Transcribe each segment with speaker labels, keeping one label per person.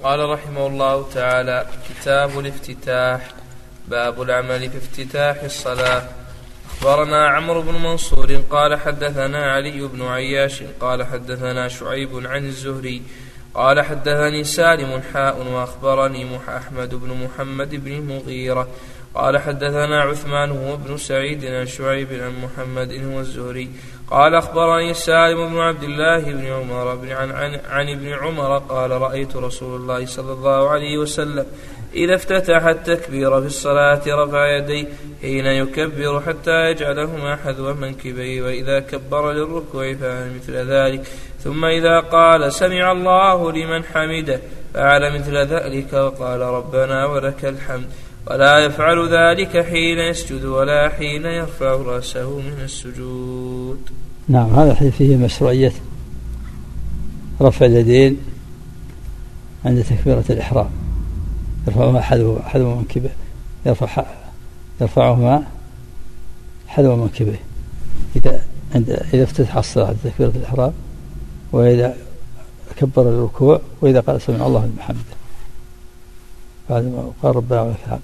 Speaker 1: قال رحمه الله تعالى: كتاب الافتتاح. باب العمل في افتتاح الصلاة. أخبرنا عمرو بن منصور قال حدثنا علي بن عياش قال حدثنا شعيب عن الزهري قال حدثني سالم حاء وأخبرني أحمد بن محمد بن المغيرة قال حدثنا عثمان هو بن سعيد عن شعيب عن محمد هو الزهري قال أخبرني سالم بن عبد الله بن عمر عن ابن عمر قال: رأيت رسول الله صلى الله عليه وسلم إذا افتتح التكبير في الصلاة رفع يديه حين يكبر حتى يجعلهما حذو منكبيه، وإذا كبر للركوع فعل مثل ذلك، ثم إذا قال سمع الله لمن حمده فعل مثل ذلك وقال ربنا ولك الحمد، ولا يفعل ذلك حين يسجد ولا حين يرفع رأسه من السجود.
Speaker 2: نعم، هذا فيه مشروعية رفع اليدين عند تكبيرة الإحرام، يرفعهما حذو منكبه، يرفعهما حذو منكبه إذا افتتح الصلاة عند تكبيرة الإحرام، وإذا كبر الركوع، وإذا قال سمع الله لمن حمده بعد ما قال ربنا ولك الحمد.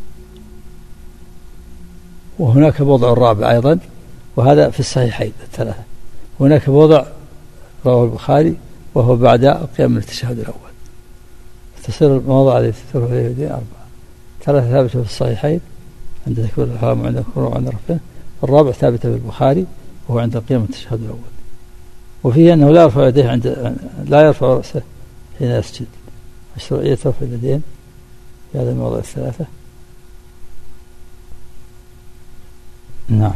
Speaker 2: وهناك موضع الرابع أيضا، وهذا في الصحيحين الثلاثة. هناك موضع رواه البخاري وهو بعد القيام من التشهد الأول، تصير الموضع التي ترفع اليدين 4، 3 ثابتة في الصحيحين عند تكبير الإحرام وعند الركوع وعند رفعه، الرابع ثابتة في البخاري وهو عند القيام من التشهد الأول. وفيه أنه لا يرفع يديه لا يرفع رأسه حين يسجد، مشروعية رفع اليدين في هذا الموضع الثلاثة. نعم.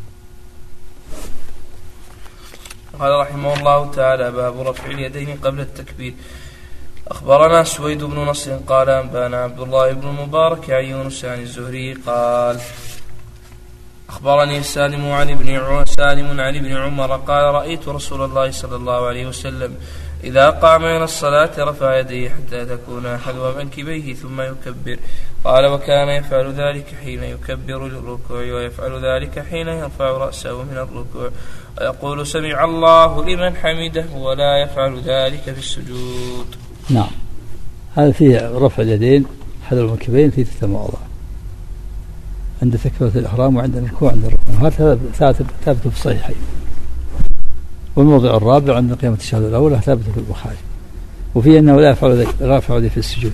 Speaker 1: قال رحمه الله تعالى: باب رفع اليدين قبل التكبير. أخبرنا سويد بن نصر قال أنبانا عبد الله بن المبارك عن يونس عن الزهري قال أخبرني سالم عن ابن عمر قال: رأيت رسول الله صلى الله عليه وسلم إذا قام من الصلاة رفع يديه حتى تكون حذو منكبيه ثم يكبر. قال: وكان يفعل ذلك حين يكبر للركوع، ويفعل ذلك حين يرفع رأسه من الركوع، ويقول سمع الله لمن حمده، ولا يفعل ذلك في السجود.
Speaker 2: نعم، هذا فيه رفع اليدين حذو المنكبين في 3 مواضع، عند تكبيرة الإحرام وعند الركوع وعند الرفع، هذا ثابت في الصحيحين. والموضع الرابع عند قيام التشهد الأول ثابت في البخاري، وفيه أنه لا يفعل ذلك في السجود،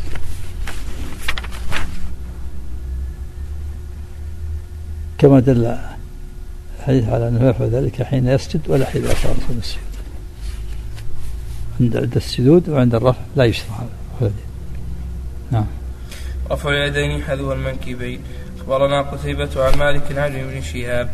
Speaker 2: كما دل الحديث على أنه لا يفعل ذلك حين يسجد ولا حين يرفع رأسه من السجود. عند السجود وعند الرفع لا يشرع هذا. نعم.
Speaker 1: رفع اليدين حذو المنكبين. أخبرنا قتيبة عن مالك عن ابن شهاب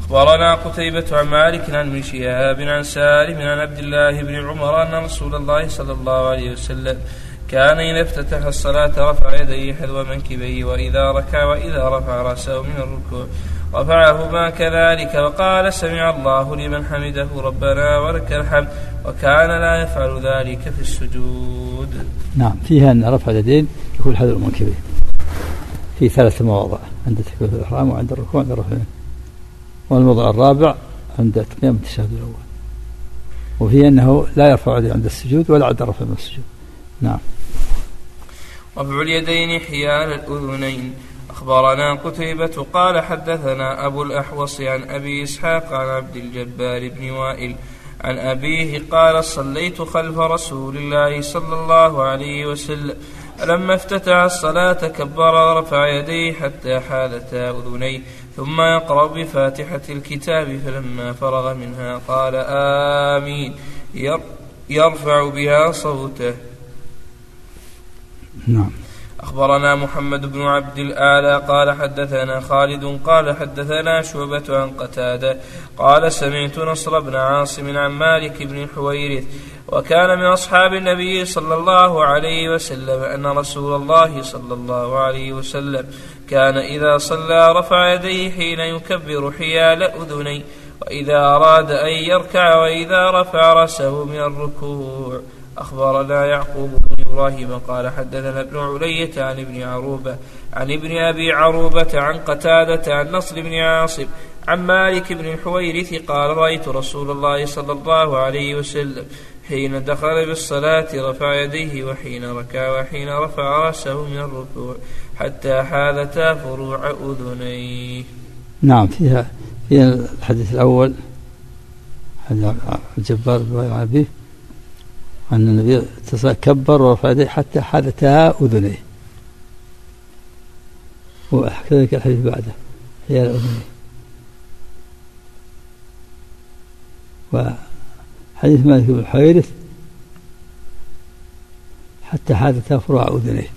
Speaker 1: عن ابن شهاب عن سالم عن عبد الله بن عمر أن رسول الله صلى الله عليه وسلم كان إذا افتتح الصلاة رفع يديه حذو منكبيه، وإذا ركع وإذا رفع رأسه من الركوع رفعهما كذلك، وقال سمع الله لمن حمده ربنا ولك الحمد، وكان لا يفعل ذلك في السجود.
Speaker 2: نعم، فيها أن رفع اليدين يكون حذو المنكبين في 3 مواضع، عند تكبيرة الإحرام وعند الركوع وعند الرفع، والموضع الرابع عند قيام التشهد الأول، وهي أنه لا يرفع يديه عند السجود ولا عند الرفع من السجود. نعم.
Speaker 1: رفع اليدين حيال الأذنين. أخبرنا قتيبة قال حدثنا أبو الأحوص عن أبي إسحاق عن عبد الجبار بن وائل عن أبيه قال: صليت خلف رسول الله صلى الله عليه وسلم، لما افتتح الصلاة كبر ورفع يديه حتى حالتا أذنيه، ثم يقرأ بفاتحة الكتاب، فلما فرغ منها قال آمين يرفع بها صوته.
Speaker 2: نعم.
Speaker 1: أخبرنا محمد بن عبد الأعلى قال حدثنا خالد قال حدثنا شعبة عن قتادة قال: سمعت نصر بن عاصم عن مالك بن الحويرث، وكان من أصحاب النبي صلى الله عليه وسلم، أن رسول الله صلى الله عليه وسلم كان إذا صلى رفع يديه حين يكبر حيال أذنيه، وإذا أراد أن يركع، وإذا رفع رأسه من الركوع. أخبرنا يعقوب بن إبراهيم قال حدثنا ابن علية عن ابن أبي عروبة عن قتادة عن نصر بن عاصم عن مالك بن الحويرث قال: رأيت رسول الله صلى الله عليه وسلم حين دخل بالصلاة رفع يديه وحين ركع وحين رفع رأسه من الركوع حتى حاذتا فروع أذنيه.
Speaker 2: نعم. فيها الحديث الأول حديث الجبار بن أبيه أن النبي كبر ورفع يديه حتى حاذتا أذنيه، وكذلك الحديث بعده حيال أذنيه. وحديث مالك بن الحويرث حتى حاذتا فروع أذنيه.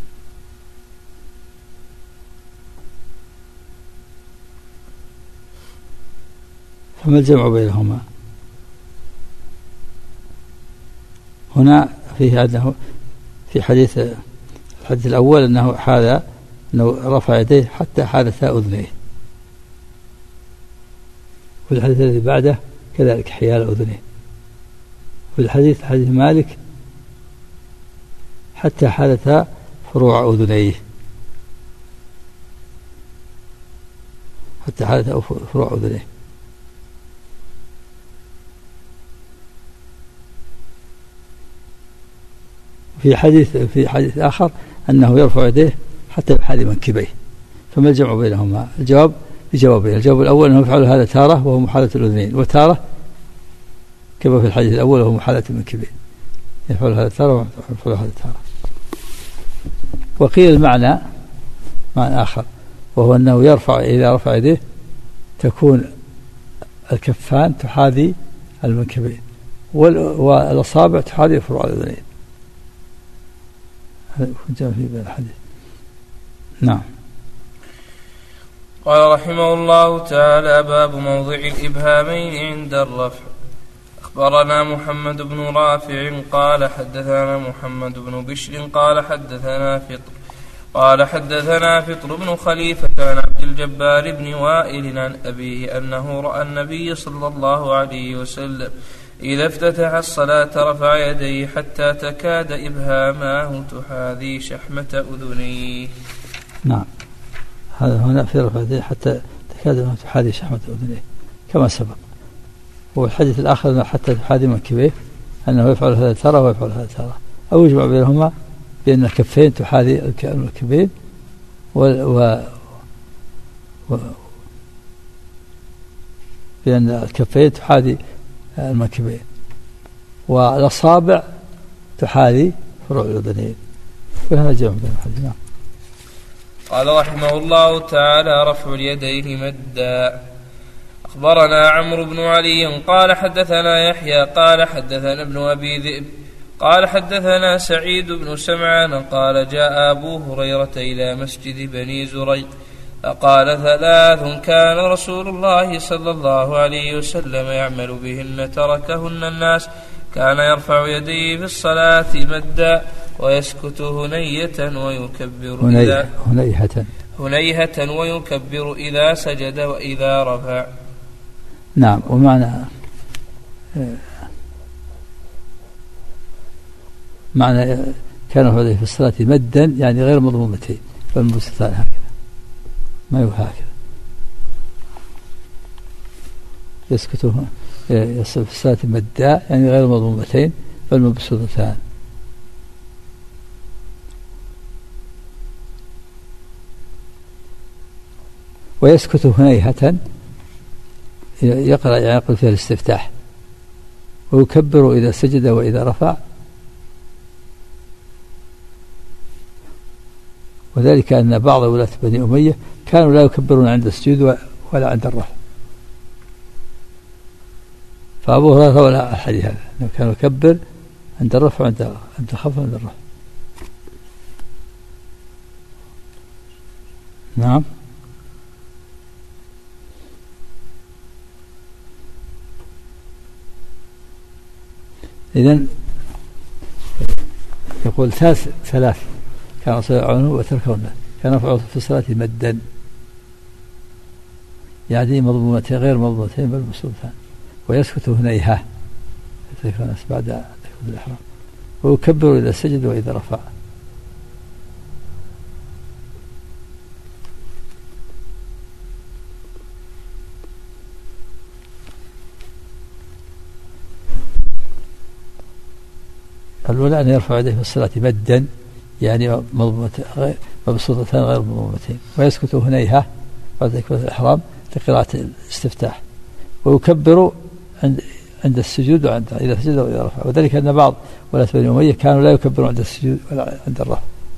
Speaker 2: فما الجمع بينهما؟ هنا فيه أنه في الحديث الأول أنه رفع يديه حتى حاذتا أذنيه، والحديث الذي بعده كذلك حيال أذنيه، والحديث حديث مالك حتى حاذتا فروع أذنيه، حتى حاذتا فروع أذنيه. في حديث آخر أنه يرفع يديه حتى يحاذي منكبيه. فما الجمع بينهما؟ الجواب بجوابين. الجواب الأول أنه يفعل هذا تارة وهو محاذاة الأذنين، وتارة كما في الحديث الأول وهو محاذاة المنكبين. يفعل هذا تارة ويفعل هذا تارة. وقيل المعنى معنى آخر، وهو أنه يرفع إذا رفع يديه تكون الكفان تحاذي المنكبين والأصابع تحاذي فروع الأذنين. جاء في الحديث. نعم.
Speaker 1: قال رحمه الله تعالى: باب موضع الإبهامين عند الرفع. أخبرنا محمد بن رافع قال حدثنا محمد بن بشر قال حدثنا فطر بن خليفة عن عبد الجبار بن وائل عن أبيه أنه رأى النبي صلى الله عليه وسلم إذا افتتح الصلاة رفع يديه حتى تكاد إبهاماه تحاذي شحمة أذنيه.
Speaker 2: نعم. هذا هنا في رفع يديه حتى تكاد تحاذي شحمة أذنيه كما سبق. والحديث الآخر حتى تحاذي منكبيه أنه يفعل هذا ترى ويفعل هذا ترى، أو يجمع بينهما بأن الكفين تحاذي المنكبين بأن الكفين تحاذي المنكبين والأصابع تحاذي فروع الأذنين. وهذا جمع بين الحديثين.
Speaker 1: قال رحمه الله تعالى: رفع اليدين مدا. أخبرنا عمرو بن علي قال حدثنا يحيى قال حدثنا ابن أبي ذئب قال حدثنا سعيد بن سمعان قال: جاء أبو هريرة إلى مسجد بني زريق فقال: 3 كان رسول الله صلى الله عليه وسلم يعمل بهن تركهن الناس: كان يرفع يديه في الصلاة مدا ويسكت هنيهة ويكبر إذا سجد وإذا رفع.
Speaker 2: نعم. ومعنى كان يرفع يديه في الصلاة مدا يعني غير مضمومتين بل مبسوطتان هكذا، ما هو هكذا. يسكت في الصلاة مدا يعني غير مضمومتين بل مبسوطتان. ويسكت هنيهة يقرأ يعني يقول فيها الاستفتاح. ويكبر إذا سجد وإذا رفع، وذلك أن بعض ولاة بني أمية كانوا لا يكبرون عند السجود ولا عند الرفع. فأبو هريرة ولا الحديث هذا أنه كان يكبر عند الرفع عند الخفض عند الرفع. نعم. إذن يقول 3 كان يرفعونه وتركونه. كان يرفع في الصلاة مدا يعني مضمومتين غير مضمومتين بل مبسوطتان. ويسكت هنيهة بعد تكبيرة الإحرام. ويكبر إذا سجد وإذا رفع. الأولى أن يرفع يديه في الصلاة مدا يعني مبسوطتان غير مضمومتين، ويسكت هنيهة بعد تكبيرة الإحرام لقراءة الاستفتاح، ويكبر عند السجود وعند إذا سجد وإذا رفع، وذلك أن بعض ولاة بني أمية كانوا لا يكبرون عند السجود ولا عند الرفع.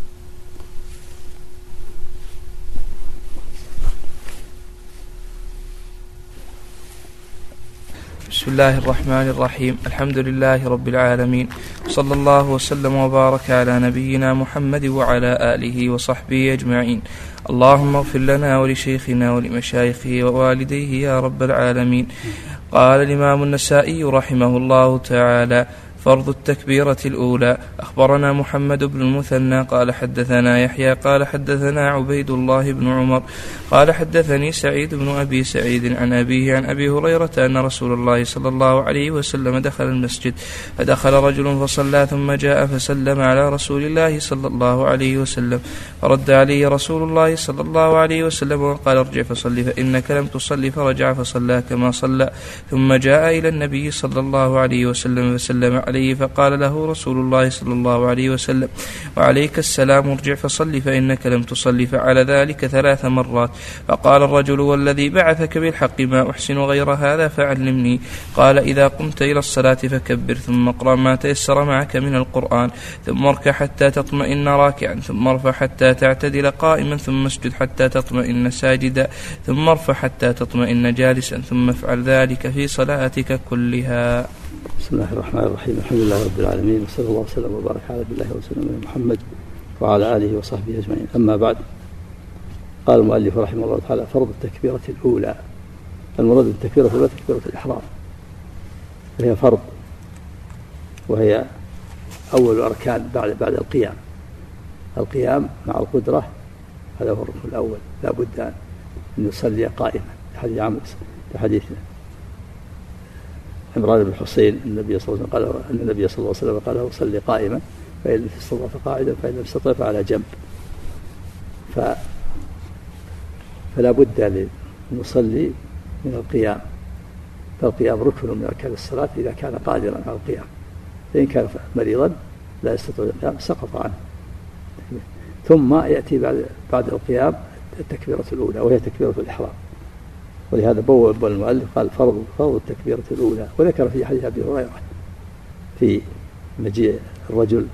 Speaker 1: بسم الله الرحمن الرحيم. الحمد لله رب العالمين، صلى الله وسلم وبارك على نبينا محمد وعلى آله وصحبه أجمعين. اللهم اغفر لنا ولشيخنا ولمشايخه ووالديه يا رب العالمين. قال الإمام النسائي رحمه الله تعالى: فرض التكبيرة الأولى. أخبرنا محمد بن المثنى قال حدثنا يحيى قال حدثنا عبيد الله بن عمر قال حدثني سعيد بن أبي سعيد عن أبيه عن أبي هريرة أن رسول الله صلى الله عليه وسلم دخل المسجد فدخل رجل فصلى ثم جاء فسلم على رسول الله صلى الله عليه وسلم فرد عليه رسول الله صلى الله عليه وسلم وقال: ارجع فصلي فإنك لم تصلي. فرجع فصلى كما صلى، ثم جاء إلى النبي صلى الله عليه وسلم فسلم عليه فقال له رسول الله صلى الله عليه وسلم: وعليك السلام، ارجع فصلي فإنك لم تصلي. فعل ذلك 3 مرات. فقال الرجل: والذي بعثك بالحق ما أحسن غير هذا فعلمني. قال: إذا قمت إلى الصلاة فكبر، ثم اقرأ ما تيسر معك من القرآن، ثم اركع حتى تطمئن راكعا، ثم ارفع حتى تعتدل قائما، ثم اسجد حتى تطمئن ساجدا، ثم ارفع حتى تطمئن جالسا، ثم افعل ذلك في صلاتك كلها.
Speaker 2: بسم الله الرحمن الرحيم. الحمد لله رب العالمين، وصلى الله وسلم وبارك على عبد الله ورسوله محمد وعلى آله وصحبه أجمعين. أما بعد، قال المؤلف رحمه الله تعالى: فرض التكبيرة الأولى. المراد بالتكبيرة الأولى تكبيرة الإحرام، وهي فرض، وهي أول الأركان بعد القيام. القيام مع القدرة هذا هو الركن الأول، لا بد أن يصلي قائما. لحديث عمران بن حسين النبي صلى الله عليه وسلم قال له: صلي قائما، فإن لم تستطع فقاعدا، فإن لم تستطع فعلى جنب. فلا بد أن نصلي من القيام، فالقيام ركن من أركان الصلاة إذا كان قادرا على القيام، فإن كان مريضا لا يستطيع القيام سقط عنه. ثم يأتي بعد القيام التكبيرة الأولى، وهي تكبيرة الإحرام. ولهذا بوّب المؤلف قال: فرض التكبيرة الأولى. وذكر في حديث أبي هريرة في مجيء الرجل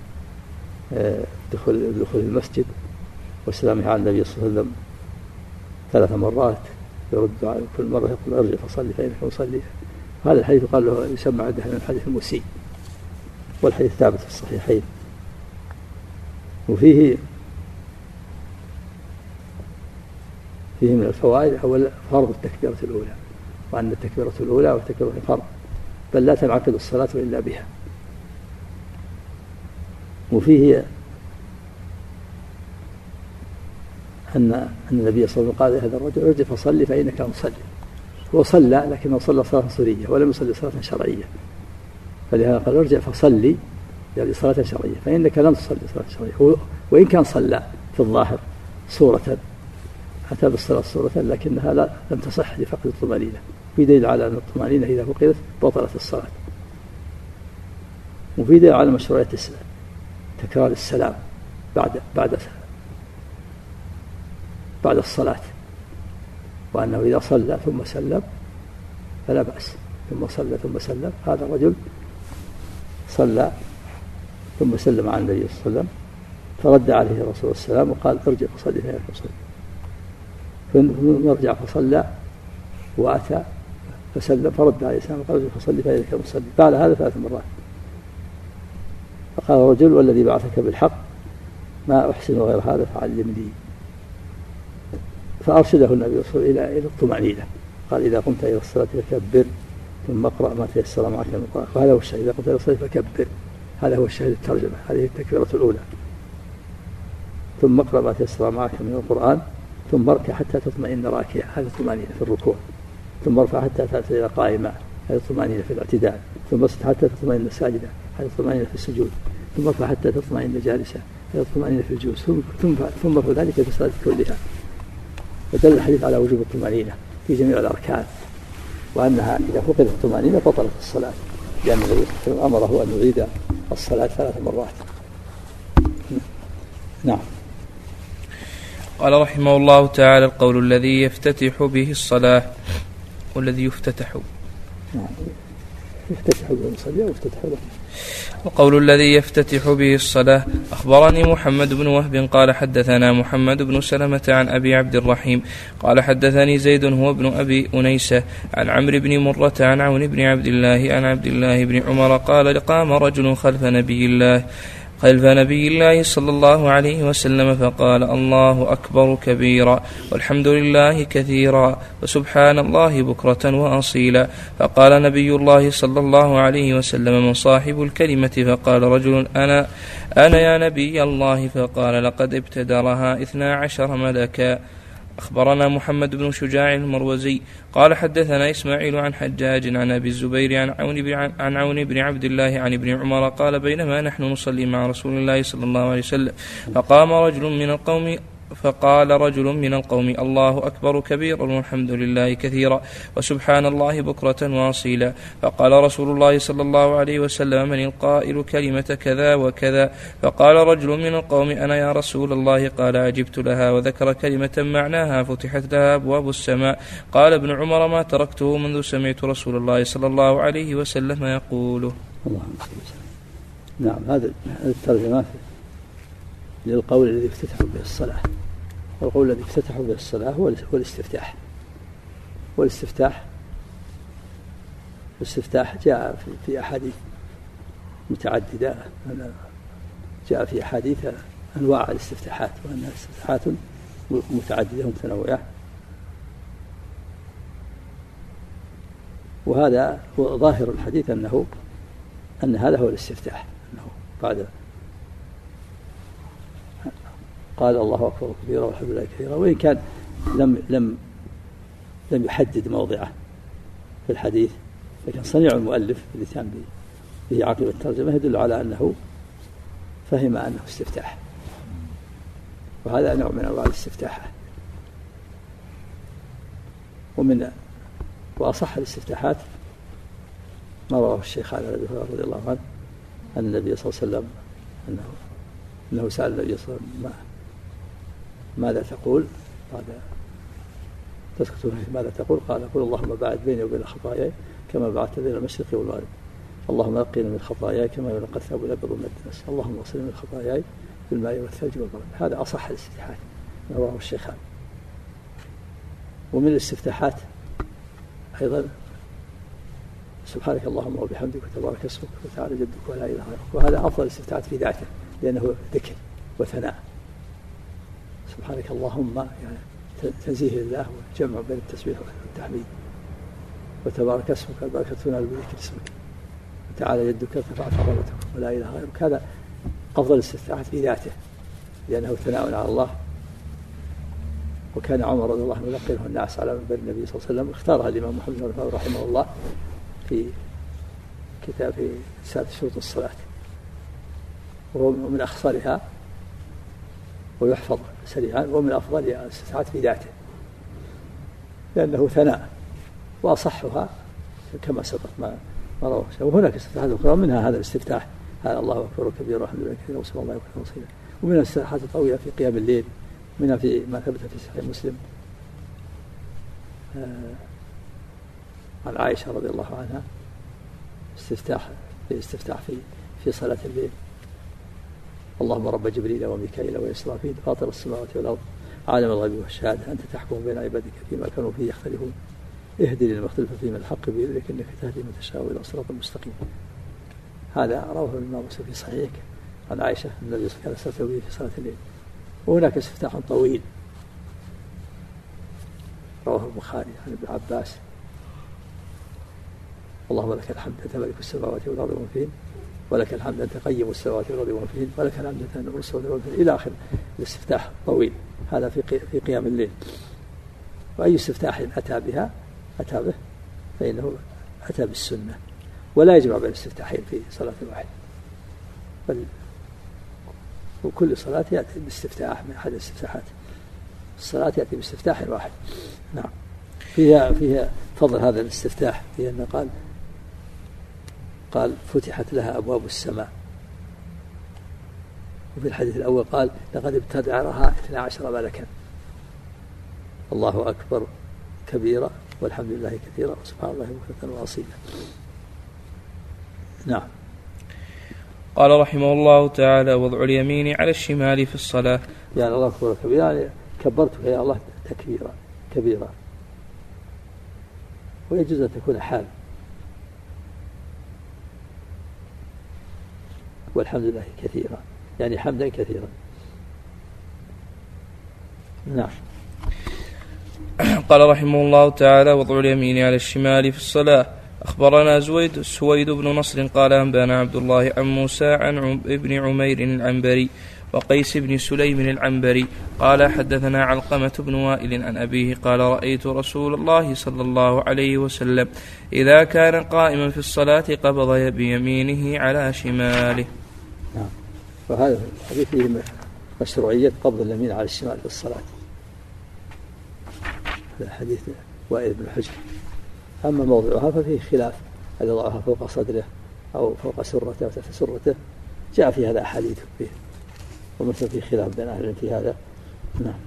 Speaker 2: دخول المسجد والسلام على النبي صلى الله عليه وسلم 3 مرات، يرد كل مرة يقول: ارجع فصلي فإنك مصلي. هذا الحديث قال له يسمى عنده من الحديث المسيء، والحديث ثابت في الصحيحين. وفيه من الفوائد: أولا فرض التكبيرة الأولى، وأن التكبيرة الأولى والتكبيرة فرض، بل لا تنعقد الصلاة إلا بها. وفيه أن النبي صلى الله عليه وسلم قال لهذا الرجل: ارجع فصلي فإنك مصلي. هو صلى، لكنه صلى صلاة سرية ولم يصلي صلاة شرعية، فلهذا قال: ارجع فصلي يعني صلاة شرعية، فإنك لم تصلي صلاة شرعية. وإن كان صلى في الظاهر صورة، أتى بالصلاة صورة، لكنها لم تصح لفقد الطمأنينة. في دليل على أن الطمأنينة إذا فقدت بطلت الصلاة. وفي دليل على مشروعية تكرار السلام بعد الصلاة، وأنه إذا صلى ثم سلم فلا بأس. ثم صلى ثم سلم. هذا الرجل صلى ثم سلم على النبي صلى الله عليه وسلم، فرد عليه الرسول السلام وقال: ارجع فصلي فإنك مصلي. ثم رجع فصلى وأتى فسلم، فرد عليه السلام وقال: ارجع فصلي فإنك مصلي. فعل هذا 3 مرات. فقال الرجل: والذي بعثك بالحق ما أحسن غير هذا فعلمني. فأرشده النبي صلى الله عليه وسلم إلى الطمأنينة. قال: إذا قمت إلى الصلاة فكبر، ثم اقرأ ما تيسر معك من القرآن. وهذا هو الشاهد: إذا قمت إلى الصلاة فكبر، هذا هو الشاهد الترجمة. هذه التكبيرة الأولى. ثم اقرأ ما تيسر معك من القرآن، ثم اركع حتى تطمئن راكعا، هذا الطمأنينة في الركوع. ثم ارفع حتى تعتدل قائما، هذا الطمأنينة في الاعتدال. ثم اسجد حتى تطمئن ساجدا، هذا الطمأنينة في السجود. ثم ارفع حتى تطمئن جالسا، هذا الطمأنينة في الجلوس. ثم ارفع ذلك في الصلاة كلها. فدل الحديث على وجوب الطمأنينة في جميع الأركان، وأنها إذا فقدت الطمأنينة بطلت الصلاة، لأن النبي صلى الله عليه وسلم أمره أن يعيد الصلاة 3 مرات. نعم.
Speaker 1: قال رحمه الله تعالى: القول الذي يفتتح به الصلاة والذي يفتتح.
Speaker 2: نعم. يفتتح به الصلاة ويفتتح له.
Speaker 1: القول الذي يفتتح به الصلاة: أخبرني محمد بن وهب قال حدثنا محمد بن سلمة عن أبي عبد الرحيم قال حدثني زيد هو ابن أبي أنيسة عن عمرو بن مرة عن عون بن عبد الله عن عبد الله بن عمر قال: قام رجل خلف نبي الله صلى الله عليه وسلم فقال: الله أكبر كبيرا والحمد لله كثيرا وسبحان الله بكرة وأصيلا. فقال نبي الله صلى الله عليه وسلم: من صاحب الكلمة؟ فقال رجل: أنا يا نبي الله. فقال: لقد ابتدرها 12 ملكا. أخبرنا محمد بن شجاع المروزي قال حدثنا إسماعيل عن حجاج عن أبي الزبير عن عون بن عبد الله عن ابن عمر قال: بينما نحن نصلي مع رسول الله صلى الله عليه وسلم فقال رجل من القوم: الله أكبر كبيرا والحمد لله كثيرا وسبحان الله بكرة وأصيلا. فقال رسول الله صلى الله عليه وسلم: من القائل كلمة كذا وكذا؟ فقال رجل من القوم: أنا يا رسول الله. قال: أجبت لها. وذكر كلمة معناها فتحت لها أبواب السماء. قال ابن عمر: ما تركته منذ سمعت رسول الله صلى الله عليه وسلم يقوله.
Speaker 2: نعم. هذا الترجمة للقول الذي افتتح به الصلاة. والقول الذي افتتح به الصلاة هو الاستفتاح. الاستفتاح جاء في أحاديث متعددة، جاء في أحاديث أنواع الاستفتاحات، وأنها استفتاحات متعددة متنوعة. وهذا هو ظاهر الحديث أن هذا هو الاستفتاح، أنه بعد قال: الله أكبر كبيرا والحمد لله كثيرا، وإن كان لم يحدد موضعه في الحديث، لكن صنيع المؤلف الاتيان به عقب الترجمة يدل على أنه فهم أنه استفتاح، وهذا نوع من أنواع الاستفتاح. وأصح الاستفتاحات ما رواه الشيخان عن أبي هريرة رضي الله عنه أن النبي صلى الله عليه وسلم أنه سأل النبي صلى الله عليه وسلم: ماذا تقول؟ قال: تسكت ماذا تقول؟ قال: قل اللهم باعد بيني وبين خطاياي كما بعدت بين المشرق والمغرب، اللهم نقني من خطاياي كما ينقى الثوب الأبيض من الدنس، اللهم اغسلني من خطاياي بالماء والثلج والبرد. هذا أصح الاستفتاحات رواه الشيخان. ومن الاستفتاحات أيضا: سبحانك اللهم وبحمدك وتبارك اسمك وتعالى جدك ولا إله غيرك. وهذا أفضل الاستفتاحات في ذاته، لأنه ذكر وثناء. سبحانك اللهم يعني تنزيه لله وجمع بين التسبيح والتحميد. وتبارك اسمك البركة تنال بذكر اسمك وتعالى جدك ارتفعت عظمتك ولا إله غيرك. هذا أفضل الاستفتاحات في ذاته، لأنه ثناء على الله. وكان عمر رضي الله عنه يلقنه الناس على منبر النبي صلى الله عليه وسلم، اختارها الإمام محمد بن عبد رحمه الله في كتاب رسالة شروط الصلاة، وهو من أخصرها ويحفظ سريعا، ومن أفضلها الاستفتاحات في ذاته، لأنه ثناء. وأصحها كما سبق ما رواه. وهناك استفتاحات أخرى، منها هذا الاستفتاح: هذا الله أكبر كبيرا والحمد لله كثيرا وسبحان الله بكرة وأصيلا. ومنها الاستفتاحات الطويلة في قيام الليل، منها في ما ثبت في صحيح مسلم عن عائشة رضي الله عنها استفتاح في صلاة الليل: اللهم رب جبريل وميكائيل وإسرافيل فاطر السماوات والأرض عالم الغيب والشهادة أنت تحكم بين عبادك فيما كانوا فيه يختلفون اهدني لما اختلف فيه من الحق بإذنك إنك تهدي من تشاء إلى صراط مستقيم. هذا رواه الإمام مسلم في صحيحه عن عائشة النبي صلى الله عليه وسلم في صلاة الليل. وهناك استفتاح طويل رواه البخاري عن ابن عباس: اللهم لك الحمد أنت ملك السماوات والأرض ومن فيهن ولك الحمد أنت قيم السماوات والأرض ومن فيهن ولك الحمد أنت نور السماوات والأرض إلى آخر الاستفتاح طويل. هذا في قيام الليل. وأي استفتاح أتى به فإنه أتى بالسنة، ولا يجمع بين الاستفتاحين في صلاة واحدة، بل وكل صلاة يأتي باستفتاح من أحد الاستفتاحات. الصلاة يأتي باستفتاح واحد. نعم. فيها فضل هذا الاستفتاح، فيها أنه قال فتحت لها أبواب السماء. وفي الحديث الأول قال لقد ابتدعها 12 ملكا. الله أكبر كبيرا والحمد لله كثيرا وسبحان الله بكرة وأصيلا. نعم.
Speaker 1: قال رحمه الله تعالى: وضع اليمين على الشمال في الصلاة.
Speaker 2: يعني الله أكبر كبيرا، يعني كبرتك يا الله تكبيرا كبيرا، ويجوز أن تكون حال، والحمد لله كثيرا يعني حمدا كثيرا. نعم.
Speaker 1: قال رحمه الله تعالى: وضع اليمين على الشمال في الصلاة. أخبرنا سويد بن نصر قال أنبانا عبد الله عن موسى عن ابن عمير العنبري وقيس بن سليم العنبري قال حدثنا علقمة بن وائل عن أبيه قال: رأيت رسول الله صلى الله عليه وسلم إذا كان قائما في الصلاة قبض بيمينه على شماله.
Speaker 2: نعم. وهذا الحديث فيه مشروعية قبض اليمين على الشمال في الصلاة، هذا حديث وائل بن حجر. أما موضعها ففيه خلاف، هل يضعها فوق صدره أو فوق سرته وتحت سرته، جاء في هذا أحاديث فيه، ومثل في خلاف بين أهل في هذا. نعم.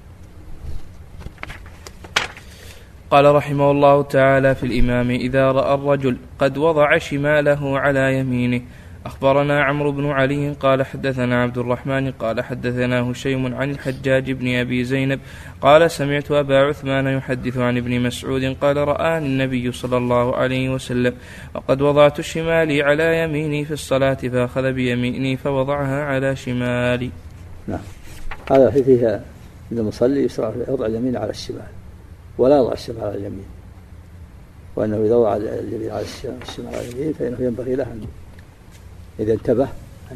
Speaker 1: قال رحمه الله تعالى: في الإمام إذا رأى الرجل قد وضع شماله على يمينه. أخبرنا عمرو بن علي قال حدثنا عبد الرحمن قال حدثنا هشيم عن الحجاج بن أبي زينب قال: سمعت أبا عثمان يحدث عن ابن مسعود قال: رآني النبي صلى الله عليه وسلم وقد وضعت شمالي على يميني في الصلاة فأخذ بيميني فوضعها على شمالي.
Speaker 2: نعم. هذا فيها إذا المصلي يشرع يضع اليمين على الشمال ولا يضع الشمال على اليمين، وأنه إذا وضع اليمين على الشمال على اليمين فإنه ينبغي له إذا انتبه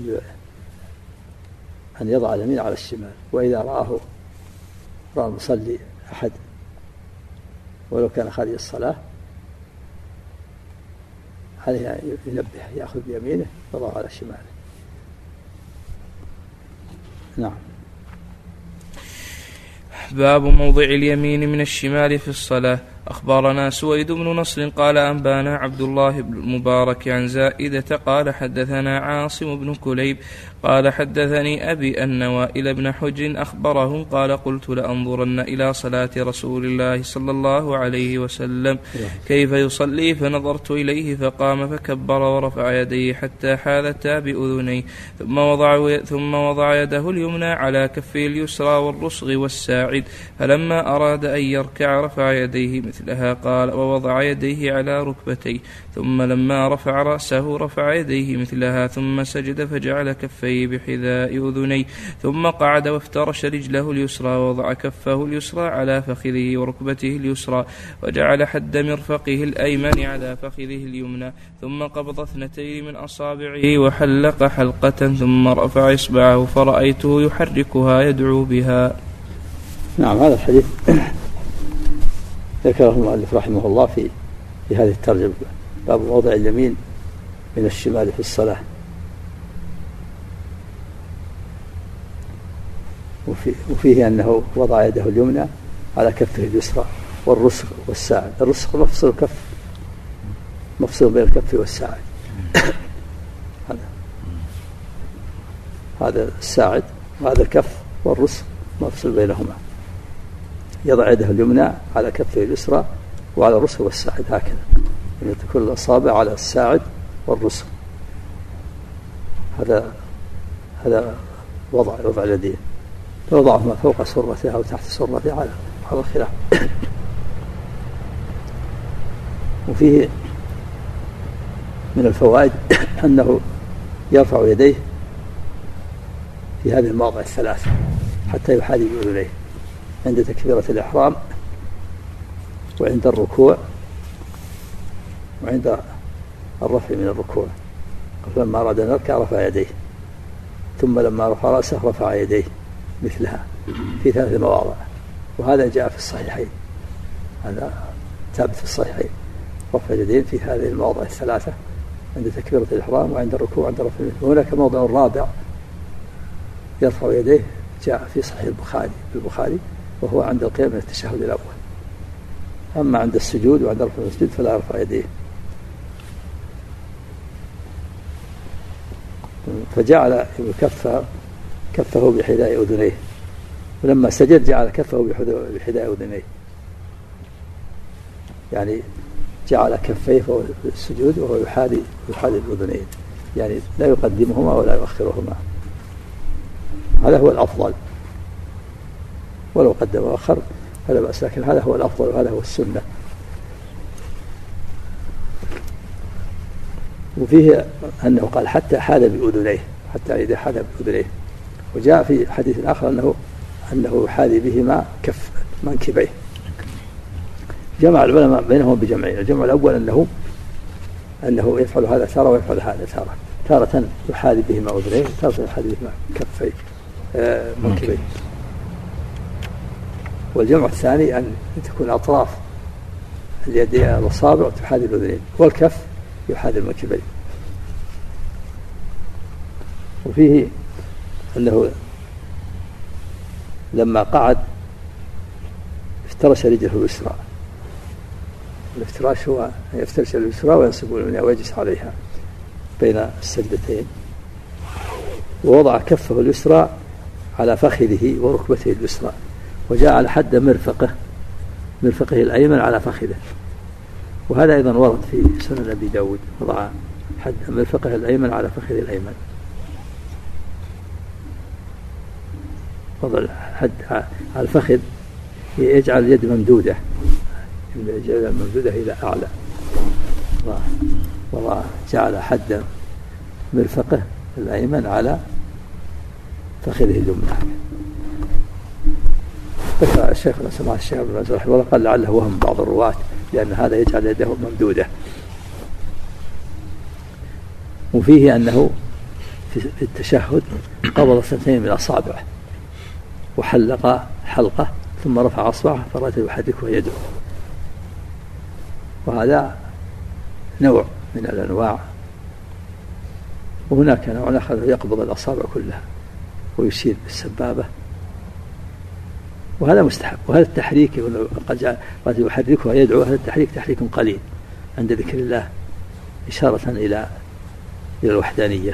Speaker 2: أن يضع اليمين على الشمال. وإذا رأى المصلي أحد ولو كان خارج الصلاة عليه ينبه يأخذ بيمينه ويضعه على شماله. نعم.
Speaker 1: باب موضع اليمين من الشمال في الصلاة. أخبرنا سويد بن نصر قال أنبانا عبد الله بن المبارك عن زائدة قال حدثنا عاصم بن كليب قال حدثني أبي أن وائل بن حجر أخبره قال: قلت لأنظرن إلى صلاة رسول الله صلى الله عليه وسلم كيف يصلي، فنظرت إليه فقام فكبر ورفع يديه حتى حاذتا بأذنيه ثم وضع يده اليمنى على كفه اليسرى والرسغ والساعد، فلما أراد أن يركع رفع يديه مثلها قال: ووضع يديه على ركبتيه، ثم لما رفع رأسه رفع يديه مثلها، ثم سجد فجعل كفيه بحذاء أذنيه، ثم قعد وافترش رجله اليسرى ووضع كفه اليسرى على فخذه وركبته اليسرى، وجعل حد مرفقه الأيمن على فخذه اليمنى، ثم قبض 2 من أصابعه وحلق حلقة، ثم رفع إصبعه فرأيته يحركها يدعو بها.
Speaker 2: نعم. هذا الحديث ذكره المؤلف رحمه الله في هذه الترجمة، باب وضع اليمين من الشمال في الصلاة. وفيه أنه وضع يده اليمنى على كفه اليسرى والرسغ والساعد. الرسغ مفصل بين الكف والساعد. هذا الساعد وهذا الكف والرسغ مفصل بينهما. يضع يده اليمنى على كفه اليسرى وعلى الرسغ والساعد هكذا، يعني تكون الأصابع على الساعد والرسغ. هذا وضع اليدين، فوضعهما فوق سرته أو تحت سرته على الخلاف. وفيه من الفوائد أنه يرفع يديه في هذه المواضع الثلاث حتى يحاذي بأذنيه عند تكبيرة الإحرام وعند الركوع وعند الرفع من الركوع. لما أراد أن يركع رفع يديه، ثم لما رفع رأسه رفع يديه مثلها في 3 مواضع. وهذا جاء في الصحيحين، هذا ثابت في الصحيحين، رفع اليدين في هذه المواضع الثلاثة عند تكبيرة الإحرام وعند الركوع وعند الرفع. وهناك موضع رابع يرفع يديه جاء في صحيح البخاري وهو عند القيام من التشهد الأول. أما عند السجود وعند رفع السجود فلا يرفع يديه. فجعل الكف كفه بحذاء أذنيه، ولما سجد جعل كفه بحذاء أذنيه، يعني جعل كفيه في السجود وهو يحاذي الأذنين، يعني لا يقدمهما ولا يؤخرهما. هذا هو الأفضل، ولو قدم وأخر فلا بأس، لكن هذا هو الأفضل وهذا هو السنة. وفيه أنه قال حتى حاذ بأذنيه، حتى إذا حاذ بأذنيه. وجاء في حديث آخر أنه يحاذي بهما كف منكبيه. جمع العلماء بينهم بجمعين. الجمع الأول أنه يفعل هذا تارة ويفعل هذا تارة يحاذي بهما أذنيه، تارة يحاذي بهما كفيه منكبيه. والجمع الثاني أن تكون أطراف اليدين الأصابع تحاذي الأذنين، والكف يحاذي المنكبين. وفيه أنه لما قعد افترش رجله اليسرى. الافتراش هو أن يفترش اليسرى وينصب اليمنى ويجلس عليها بين السجدتين، ووضع كفه اليسرى على فخذه وركبته اليسرى، وجعل حد مرفقه الأيمن على فخذه. وهذا أيضا ورد في سنن أبي داود، وضع حد مرفقه الأيمن على فخذ الأيمن، وضع حد على الفخذ يجعل اليد ممدودة إلى أعلى، جعل حد مرفقه الأيمن على فخذه اليمنى. ذكر الشيخ سماحة الشيخ ابن باز رحمه الله قال لعله وهم بعض الرواة، لأن هذا يجعل يده ممدودة. وفيه أنه في التشهد قبض 2 من أصابعه وحلق حلقة، ثم رفع أصبعه فرأيته يحركه يده. وهذا نوع من الأنواع. وهناك نوع آخر يقبض الأصابع كلها ويشير بالسبابة، وهذا مستحب. وهذا التحريك قد يحركه يدعو، هذا التحريك تحريك قليل عند ذكر الله، إشارة إلى الوحدانية.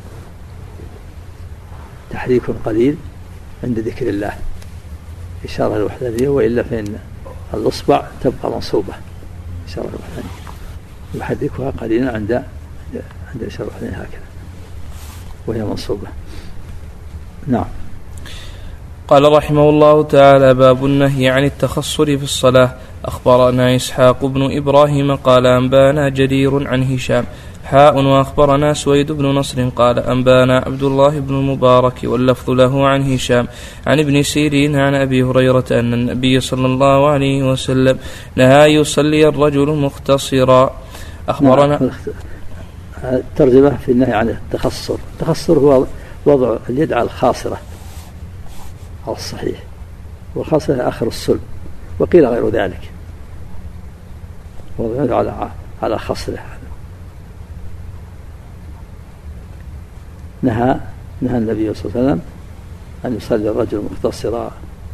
Speaker 2: تحريك قليل عند ذكر الله إشارة إلى الوحدانية، وإلا فإن الأصبع تبقى منصوبة إشارة إلى الوحدانية، يحركها قليلا عند إشارة الوحدانية هكذا وهي منصوبة. نعم.
Speaker 1: قال رحمه الله تعالى: باب النهي عن التخصر في الصلاة. أخبرنا إسحاق بن إبراهيم قال أنبانا جرير عن هشام وأخبرنا سويد بن نصر قال أنبانا عبد الله بن المبارك واللفظ له عن هشام عن ابن سيرين عن أبي هريرة أن النبي صلى الله عليه وسلم نهى يصلي الرجل مختصرا. أخبرنا
Speaker 2: الترجمة في النهي عن التخصر. التخصر هو وضع اليد على الخاصرة على الصحيح، والخاصرة آخر الصلب، وقيل غير ذلك، وضع على خصره. نهى النبي صلى الله عليه وسلم أن يصلي الرجل مختصرا.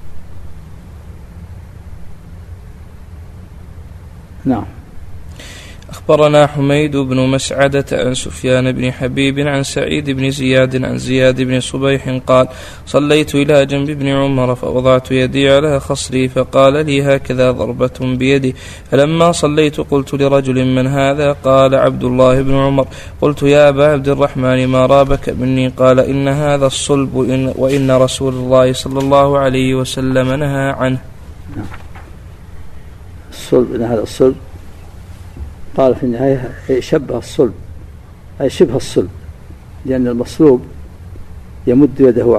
Speaker 1: نعم. أخبرنا حميد بن مسعدة عن سفيان بن حبيب عن سعيد بن زياد عن زياد بن صبيح قال: صليت إلى جنب ابن عمر فوضعت يدي على خصري فقال لي هكذا ضربة بيدي، فلما صليت قلت لرجل: من هذا؟ قال: عبد الله بن عمر. قلت: يا أبا عبد الرحمن ما رابك مني؟ قال: إن هذا الصلب وإن رسول الله صلى الله عليه وسلم نهى عنه.
Speaker 2: الصلب، إن هذا الصلب قال في النهاية شبه الصلب، أي شبه الصلب، لأن المصلوب يمد يده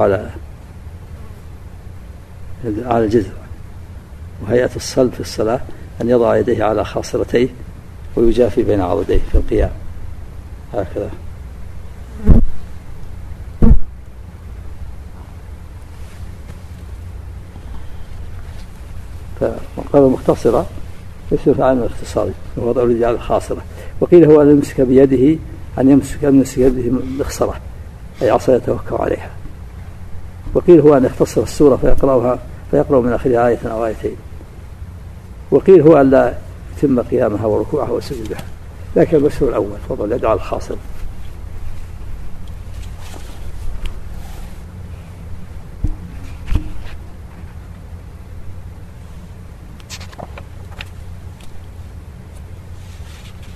Speaker 2: على الجذع، وهيئة الصلب في الصلاة أن يضع يديه على خاصرتيه ويجافي بين عضديه في القيام هكذا. فقال مختصرة يصير عن الاختصار ووضع اليد على الخاصرة. وقيل هو أن يمسك بيده، أن يمسك بيده مخصرة أي عصا يتوكل عليها. وقيل هو أن يختصر السورة فيقرأ من آخرها آية أو آيتين. وقيل هو أن لا يتم قيامها وركوعها وسجودها، لكن المشهور الأول وضع اليد على الخاصرة.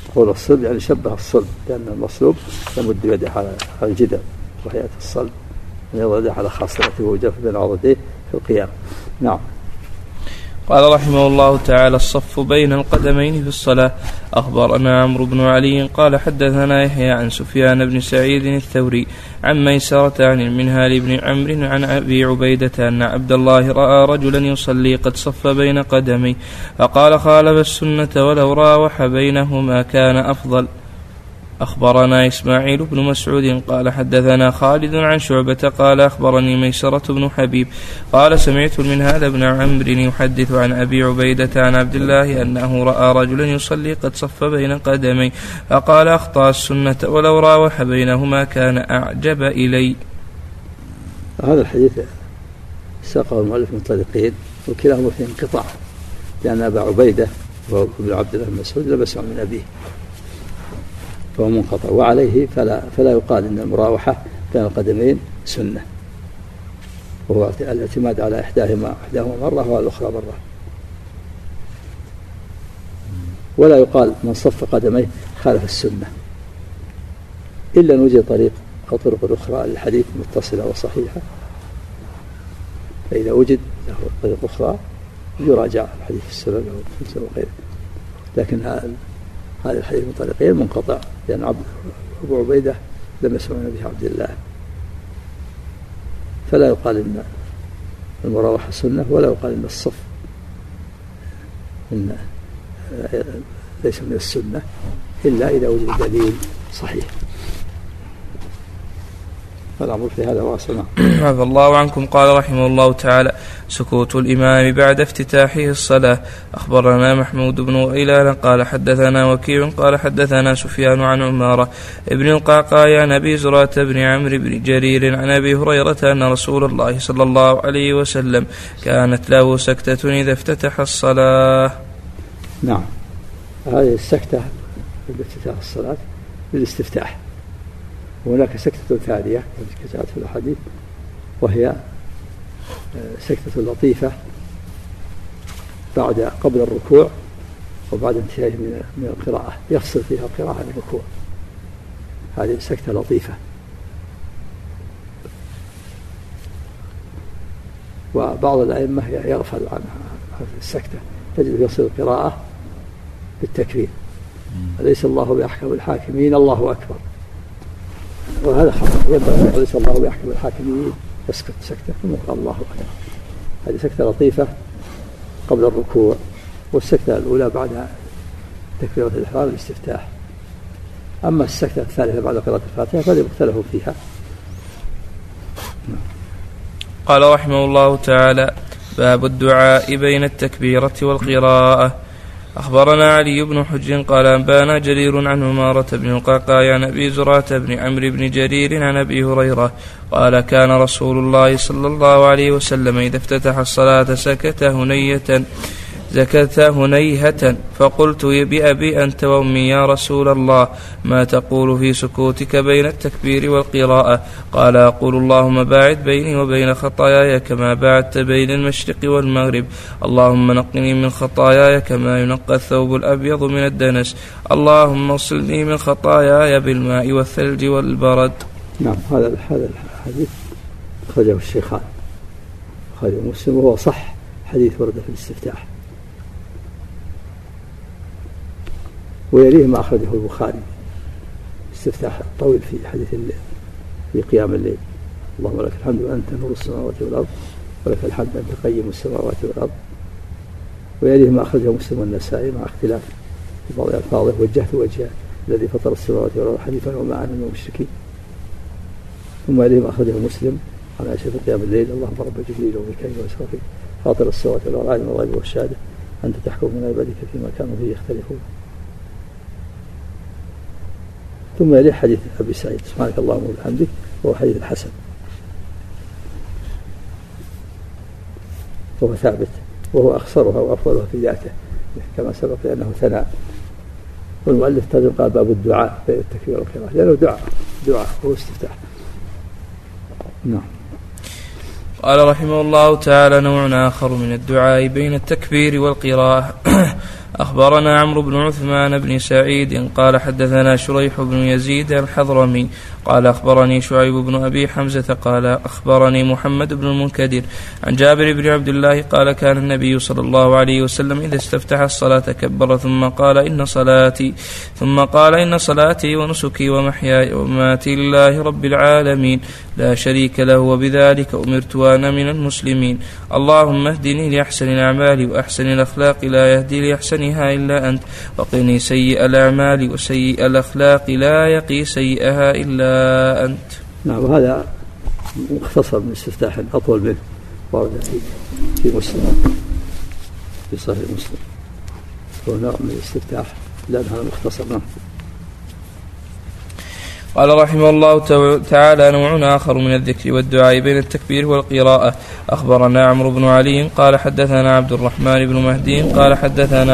Speaker 2: قول الصلب يعني شبه الصلب، لأن المصلوب يمد يده على الجدر وهي الصلب يضع يده على خاصرته ويجف بين عضديه في القيام. نعم.
Speaker 1: قال رحمه الله تعالى: الصف بين القدمين في الصلاة. أخبرنا عمرو بن علي قال حدثنا يحيى عن سفيان بن سعيد الثوري عن ميسرة عن المنهال بن عمرو عن أبي عبيدة أن عبد الله رأى رجلا يصلي قد صف بين قدميه فقال: خالف السنة ولو راوح بينهما كان أفضل. أخبرنا إسماعيل بن مسعود قال حدثنا خالد عن شعبة قال أخبرني ميسرة بن حبيب قال سمعت المنهال بن عمرو يحدث عن أبي عبيدة عن عبد الله أنه رأى رجلا يصلي قد صف بين قدمي فقال: أخطأ السنة ولو راوح بينهما كان أعجب إلي.
Speaker 2: هذا الحديث ساقه المؤلف من طريقين وكلاهما في انقطاع، لأن أبا عبيدة وابن عبد الله بن مسعود لبسوا من أبيه فهو منقطع، وعليه فلا يقال إن المراوحة بين القدمين سنة، وهو الاعتماد على إحداهما مرة والأخرى مرة، ولا يقال من صف قدميه خالف السنة إلا أن وجد طريق أو طرق أخرى للحديث متصلة وصحيحة، فإذا وجد له طريق أخرى يراجع الحديث السنن وغيره، لكن هذا الحديث من طريقين منقطع، لأن أبو عبيدة لم يسمع به عبد الله، فلا يقال إن المراوحة سنة ولا يقال إن الصف إن ليس من السنة إلا إذا وجد دليل صحيح. فالأمر في هذا واسع.
Speaker 1: عفى الله عنكم. قال رحمه الله تعالى: سكوت الإمام بعد افتتاحه الصلاة. أخبرنا محمود بن غيلان قال حدثنا وكيع قال حدثنا سفيان عن عمارة ابن القعقاع عن أبي زرعة بن عمرو بن جرير عن أبي هريرة أن رسول الله صلى الله عليه وسلم كانت له سكتة إذا افتتح الصلاة.
Speaker 2: نعم، هذه السكتة بافتتاح الصلاة للاستفتاح، وهناك سكتة ثانية كما جاءت في الحديث وهي سكتة لطيفة قبل الركوع وبعد انتهائه من القراءة، يفصل فيها القراءة عن الركوع، هذه سكتة لطيفة. وبعض الأئمة يغفل عن هذه السكتة، تجد يفصل القراءة بالتكبير: أليس الله بأحكم الحاكمين الله أكبر، وهذا خطأ، ينبغي أليس الله بأحكم الحاكمين يسكت سكتة ثم قال الله أكبر. هذه سكتة لطيفة قبل الركوع، والسكتة الأولى بعد تكبيرة الإحرام الاستفتاح. أما السكتة الثالثة بعد قراءة الفاتحة فهذه مختلف فيها.
Speaker 1: قال رحمه الله تعالى: باب الدعاء بين التكبيرة والقراءة. أخبرنا علي بن حجر قال أنبانا جرير عن عمارة بن القعقاع عن أبي زرعة بن عمرو بن جرير عن أبي هريرة قال: كان رسول الله صلى الله عليه وسلم إذا افتتح الصلاة سكت هنيهة فقلت: بأبي أنت وأمي يا رسول الله، ما تقول في سكوتك بين التكبير والقراءة؟ قال: أقول: اللهم باعد بيني وبين خطاياي كما باعدت بين المشرق والمغرب، اللهم نقني من خطاياي كما ينقى الثوب الأبيض من الدنس، اللهم اغسلني من خطاياي بالماء والثلج والبرد.
Speaker 2: نعم، هذا الحديث أخرجه الشيخان البخاري ومسلم، وهو صح حديث ورد في الاستفتاح. ويليه ما أخرجه البخاري استفتاح طويل في حديث الليل في قيام الليل: اللهم لك الحمد وأنت نور السماوات والأرض ولك الحمد أنت قيم السماوات والأرض. ويليه ما أخرجه مسلم والنسائي مع اختلاف في بعض ألفاظه: وجهت وجهه الذي فطر السماوات والأرض حنيفا وما أنا من المشركين. ثم يليه ما أخرجه مسلم عن عائشة في قيام الليل: اللهم رب جبريل وميكائيل وإسرافيل فاطر السماوات والأرض عالم الغيب والشهادة أنت تحكم من عبادك فيما كانوا فيه يختلفون. ثم يليه حديث أبي سعيد: سبحانك اللهم وبحمدك، وهو حديث الحسن وهو ثابت، وهو أخصرها وأفضلها في ذاته كما سبق لأنه ثناء. والمؤلف ترجم قال: باب الدعاء بين التكبير والقراءة، لأنه دعاء هو استفتاح. نعم.
Speaker 1: قال رحمه الله تعالى: نوع آخر من الدعاء بين التكبير والقراءة. أخبرنا عمرو بن عثمان بن سعيد قال حدثنا شريح بن يزيد الحضرمي قال أخبرني شعيب بن أبي حمزة قال أخبرني محمد بن المنكدر عن جابر بن عبد الله قال كان النبي صلى الله عليه وسلم إذا استفتح الصلاة كبر ثم قال إن صلاتي ونسكي ومحياي ومماتي لله رب العالمين لا شريك له وبذلك أمرت وأنا من المسلمين اللهم اهدني لأحسن الأعمال وأحسن الأخلاق لا يهدي لأحسنها إلا أنت وقني سيء الأعمال وسيء الأخلاق لا يقي سيئها إلا أنت.
Speaker 2: نعم. وهذا مختصر من استفتاح أطول منه ورد في مسلم في صحيح مسلم هو نوع من الاستفتاح لأنها مختصر. نعم.
Speaker 1: قال رحمه الله تعالى نوع آخر من الذكر والدعاء بين التكبير والقراءة. أخبرنا عمرو بن علي قال حدثنا عبد الرحمن بن مهدي قال حدثنا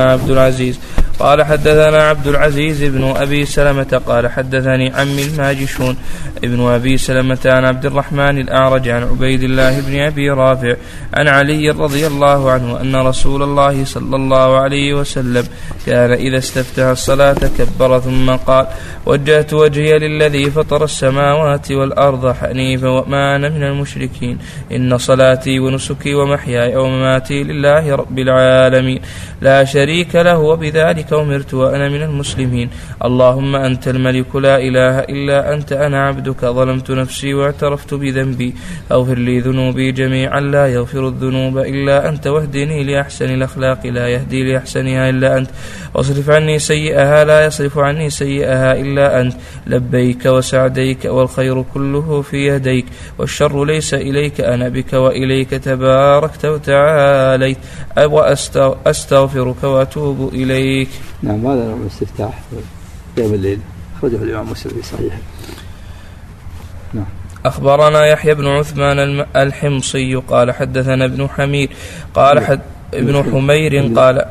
Speaker 1: عبد العزيز بن أبي سلمة قال حدثني عمي الماجشون ابن أبي سلمة عن عبد الرحمن الأعرج عن عبيد الله بن أبي رافع عن علي رضي الله عنه أن رسول الله صلى الله عليه وسلم كان إذا استفتح الصلاة كبر ثم قال وجهت وجهي للذي فطر السماوات والأرض حنيفا وما أنا من المشركين إن صلاتي ونسكي ومحياي ومماتي لله رب العالمين لا شريك له وبذلك أمرت وأنا من المسلمين اللهم أنت الملك لا إله إلا أنت أنا عبدك ظلمت نفسي واعترفت بذنبي اغفر لي ذنوبي جميعا لا يغفر الذنوب إلا أنت واهدني لأحسن الأخلاق لا يهدي لأحسنها إلا أنت واصرف عني سيئها لا يصرف عني سيئها إلا أنت لبيك وسعديك والخير كله في يديك والشر ليس إليك أنا بك وإليك تباركت وتعاليت وأستغفرك وأتوب إليك.
Speaker 2: نعم. هذا نوع من الاستفتاح قيام الليل أخرجه الإمام مسلم في صحيحه. نعم.
Speaker 1: أخبرنا يحيى بن عثمان الحمصي قال حدثنا ابن حمير قال ابن حمير قال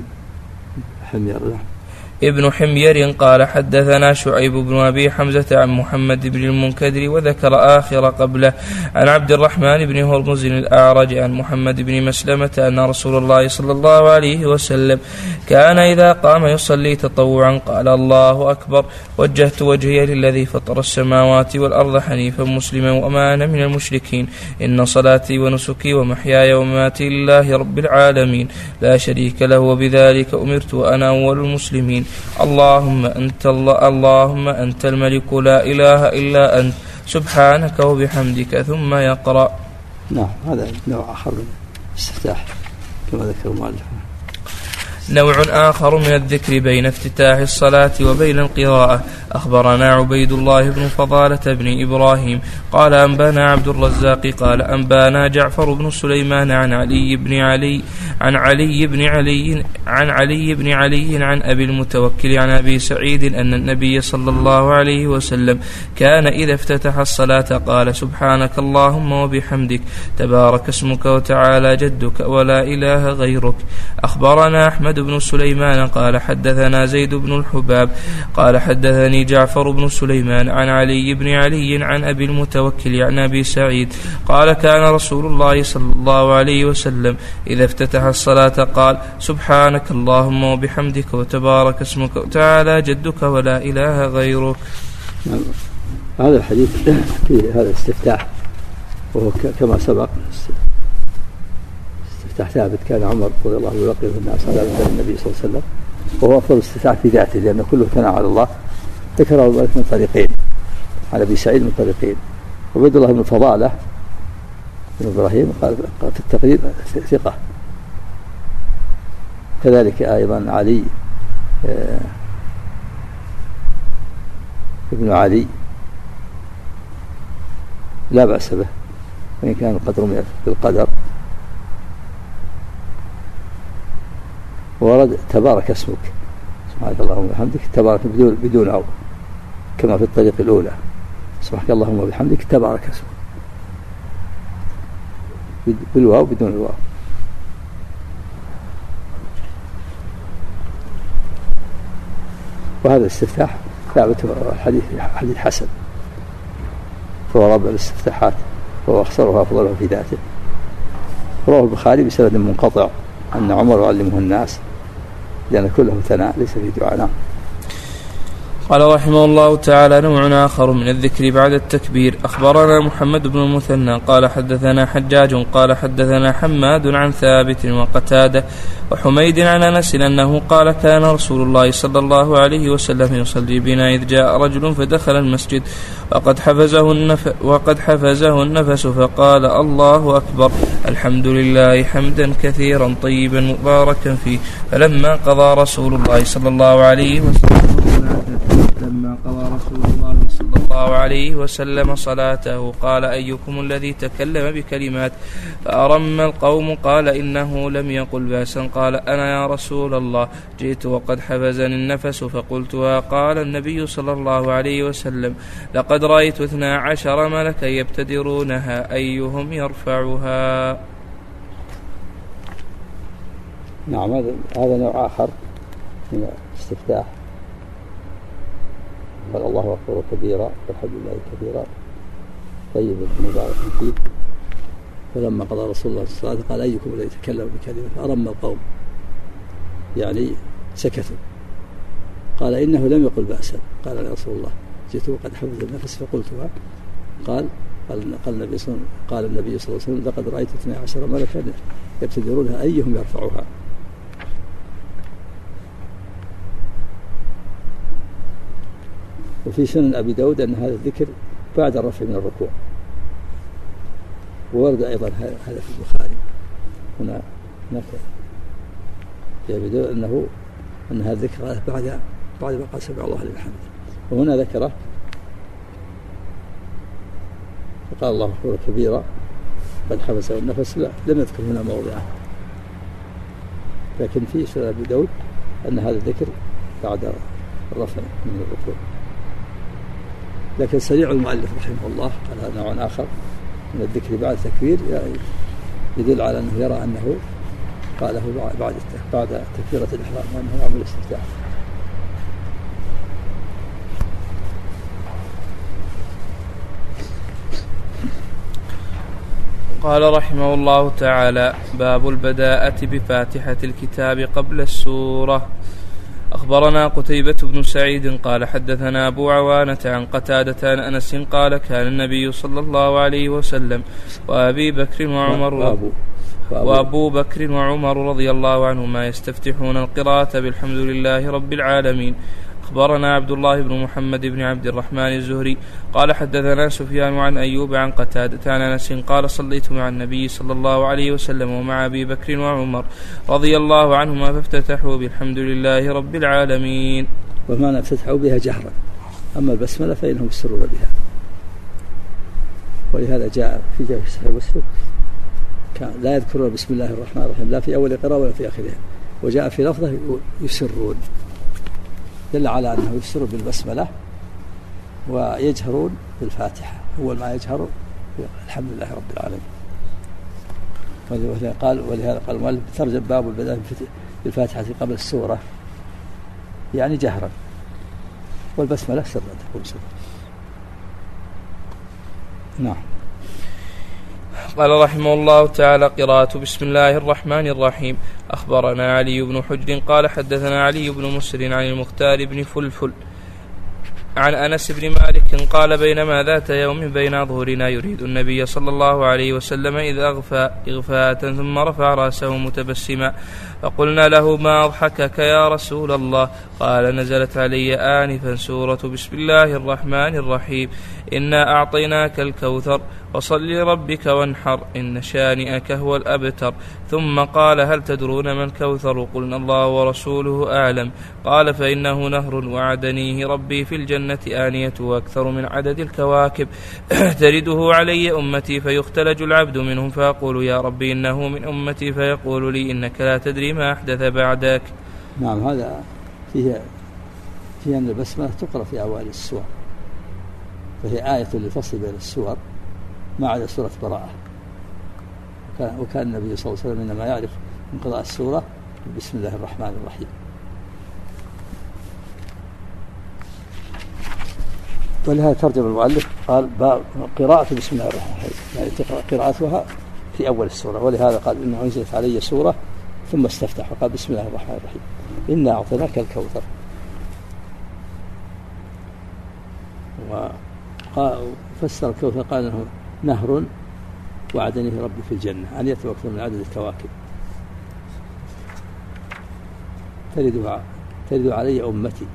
Speaker 1: ابن حمير قال حدثنا شعيب بن أبي حمزة عن محمد بن المنكدر وذكر آخر قبله عن عبد الرحمن بن هرمز الأعرج عن محمد بن مسلمة أن رسول الله صلى الله عليه وسلم كان إذا قام يصلي تطوعا قال الله أكبر وجهت وجهي للذي فطر السماوات والأرض حنيفا مسلما وما أنا من المشركين إن صلاتي ونسكي ومحياي ومماتي لله رب العالمين لا شريك له وبذلك أمرت وأنا أول المسلمين اللهم أنت الملك لا إله إلا أنت سبحانك وبحمدك ثم يقرأ.
Speaker 2: نعم. هذا نوع آخر من الاستفتاح كما ذكر المؤلف.
Speaker 1: نوع آخر من الذكر بين افتتاح الصلاة وبين القراءة. أخبرنا عبيد الله بن فضالة بن إبراهيم قال أنبانا عبد الرزاق قال أنبانا جعفر بن سليمان عن علي بن علي عن أبي المتوكل عن أبي سعيد أن النبي صلى الله عليه وسلم كان إذا افتتح الصلاة قال سبحانك اللهم وبحمدك تبارك اسمك وتعالى جدك ولا إله غيرك. أخبرنا أحمد بن سليمان قال حدثنا زيد بن الحباب قال حدثني جعفر بن سليمان عن علي بن علي عن أبي المتوكل عن أبي سعيد قال كان رسول الله صلى الله عليه وسلم إذا افتتح الصلاة قال سبحانك اللهم وبحمدك وتبارك اسمك وتعالى جدك ولا إله غيرك.
Speaker 2: هذا الحديث في هذا الاستفتاح وهو كما سبق استفتاح ثابت كان عمر رضي الله عنه يلقي الناس على مثل النبي صلى الله عليه وسلم وهو أفضل استفتاح في ذاته لأن كله ثناء على الله. ذكره ذلك من طريقين على أبي سعيد من طريقين عبيد الله بن فضالة بن إبراهيم قال في التقريب ثقة كذلك أيضا علي ابن علي لا بأس به وإن كان قد رمي بالقدر. ورد تبارك اسمك سبحانك اللهم وبحمدك تبارك بدون أو كما في الطريق الأولى سبحانك اللهم وبحمدك تبارك اسمك بالواو بدون الواو. وهذا الاستفتاح ثابت حديث حسن فهو رب الاستفتاحات وهو أخسرها أفضلها في ذاته. رواه البخاري بسند منقطع أن عمر يعلمه الناس لأن كله ثناء ليس في دعاء. نعم.
Speaker 1: قال رحمه الله تعالى: نوع آخر من الذكر بعد التكبير. أخبرنا محمد بن المثنى قال حدثنا حجاج قال حدثنا حماد عن ثابت وقتادة وحميد عن أنس أنه قال: كان رسول الله صلى الله عليه وسلم يصلي بنا إذ جاء رجل فدخل المسجد وقد حفزه النفس فقال: الله أكبر، الحمد لله حمدا كثيرا طيبا مباركا فيه. فلما قضى رسول الله صلى الله عليه وسلم صلاته قال: أيكم الذي تكلم بكلمات فأرم القوم؟ قال: إنه لم يقل بأسا. قال: أنا يا رسول الله، جئت وقد حفزني النفس فقلتها. قال النبي صلى الله عليه وسلم: لقد رأيت 12 ملكا يبتدرونها أيهم يرفعها.
Speaker 2: نعم. هذا نوع آخر من الاستفتاح. قال: الله أكبر كبيرا والحمد لله كثيرا طيبا مباركا فيه. فلما قضى رسول الله صلى الله عليه وسلم قال: أيكم الذي يتكلم بكلمة فأرم القوم، يعني سكتوا. قال: إنه لم يقل بأسا. قال: يا رسول الله، جئت وقد حفظ النفس فقلتها. قال النبي صلى الله عليه وسلم: لقد رأيت 12 ملكا يبتدرونها أيهم يرفعها. وفي سنن أبي داود أن هذا الذكر بعد الرفع من الركوع، وورد أيضا هذا في البخاري. هناك في أبي داود أن هذا الذكر بعد ما قال سمع الله لمن حمده، وهنا ذكره فقال: الله أكبر كبيرا قد حبسه النفس. لا، لم يذكر هنا موضعه، لكن في سنن أبي داود أن هذا الذكر بعد الرفع من الركوع. لكن سريع المؤلف رحمه الله على نوع آخر من الذكر بعد التكبير يدل على أنه يرى أنه قاله بعد تكبيرة الإحرام، وأنه يعمل الاستفتاح.
Speaker 1: قال رحمه الله تعالى: باب البداءة بفاتحة الكتاب قبل السورة. أخبرنا قتيبة بن سعيد قال حدثنا أبو عوانة عن قتادة عن أنس قال: كان النبي صلى الله عليه وسلم وأبو بكر وعمر رضي الله عنهما يستفتحون القراءة بالحمد لله رب العالمين. أخبرنا عبد الله بن محمد بن عبد الرحمن الزهري قال حدثنا سفيان عن أيوب عن قتادة عن أنس قال: صليت مع النبي صلى الله عليه وسلم ومع أبي بكر وعمر رضي الله عنهما فافتتحوا بالحمد لله رب العالمين.
Speaker 2: ومعنى افتتحوا بها جهرا، أما البسملة فإنهم يسرون بها، ولهذا جاء في صحيح مسلم لا يذكرون بسم الله الرحمن الرحيم لا في أول قراءة ولا في آخرها، وجاء في لفظه يسرون، دل على أنه يسر بالبسملة ويجهرون بالفاتحة. أول ما يجهر الحمد لله رب العالمين. ولهذا قال المؤلف: ترجم باب البداءة بالفاتحة قبل السورة، يعني جهرا، والبسملة سرا تكون سرا. نعم.
Speaker 1: قال رحمه الله تعالى: قراءة بسم الله الرحمن الرحيم. أخبرنا علي بن حجر قال حدثنا علي بن مسر عن المختار بن فلفل عن أنس بن مالك قال: بينما ذات يوم بين ظهورنا يريد النبي صلى الله عليه وسلم إذ أغفى إغفاءة ثم رفع رأسه متبسما، فقلنا له: ما أضحكك يا رسول الله؟ قال: نزلت علي آنفا سورة بسم الله الرحمن الرحيم، إنا أعطيناك الكوثر وصل لربك وانحر إن شانئك هو الأبتر. ثم قال: هل تدرون ما الكوثر؟ قلنا: الله ورسوله أعلم. قال: فإنه نهر وعدنيه ربي في الجنة آنيته أكثر من عدد الكواكب، ترده علي أمتي فيختلج العبد منهم، فأقول: يا ربي إنه من أمتي، فيقول لي: إنك لا تدري ما أحدث بعدك.
Speaker 2: نعم. هذا فيه أن البسملة تقرأ في أوائل السور، فهي آية للفصل بين السور ما عدا سورة براءة. وكان النبي صلى الله عليه وسلم إنما يعرف من قراءة السورة بسم الله الرحمن الرحيم. ولهذا ترجم المؤلف قال: قراءة بسم الله الرحمن الرحيم، يعني تقرأ قراءتها في أول السورة. ولهذا قال: إنه أنزلت علي سورة ثم استفتح وقال: بسم الله الرحمن الرحيم. إنا أعطيناك الكوثر. وفسر الكوثر قال أنه نهر وعدني ربي في الجنة أن يتوكل من عدد الكواكب ترد علي أمتي.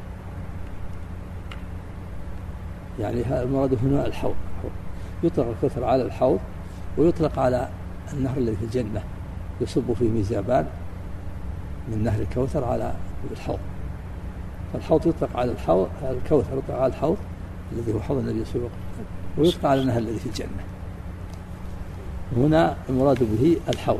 Speaker 2: يعني المراد هنا الحوض. يطلق الكوثر على الحوض ويطلق على النهر الذي في الجنة يصب فيه ميزابان من نهر الكوثر على الحوض. فالحوض يطلق على الحوض، الكوثر يطلق على الحوض الذي هو حوض النبي صلى الله عليه وسلم، ويطلق على النهر الذي في الجنة. هنا المراد به الحوض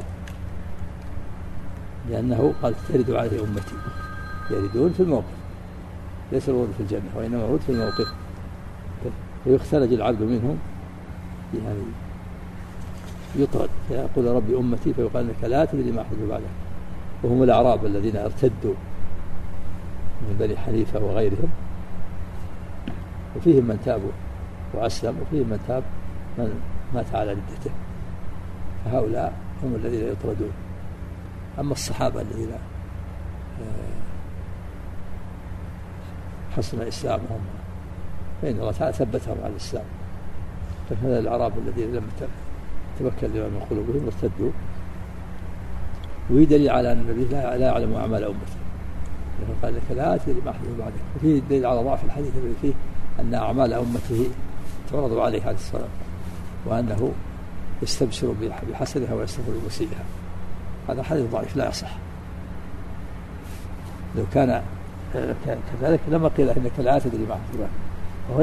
Speaker 2: لأنه قال ترد عليه أمتي، يردون في الموقف، ليس الورود في الجنة وإنما الورود في الموقف. ويختلج العبد منهم يعني يطرد فيقول ربي أمتي فيقال لك لا تدري ما أحدث بعدك. وهم الأعراب الذين ارتدوا من بني حنيفة وغيرهم، وفيهم من تاب وأسلم وفيهم من تاب من مات على ردته، فهؤلاء هم الذين يطردون. أما الصحابة الذين حسن إسلامهم فإن الله تعالى ثبتهم على الإسلام. فهذا الأعراب الذين لم تمكن لما من قلوبهم ارتدوا. ويدليل على أن النبي لا يعلم أعمال أمته، قال لك لا تدري ما أحدث بعدك. وفيه دليل على ضعف الحديث الذي فيه أن أعمال أمته تعرض عليه عليه الصلاة، وأنه يستبشر بحسنها ويستغفر بمسيئها. هذا حديث ضعيف لا يصح. لو كان كذلك لما قيل إنك لا تدري ما أحدث بعدك، وهو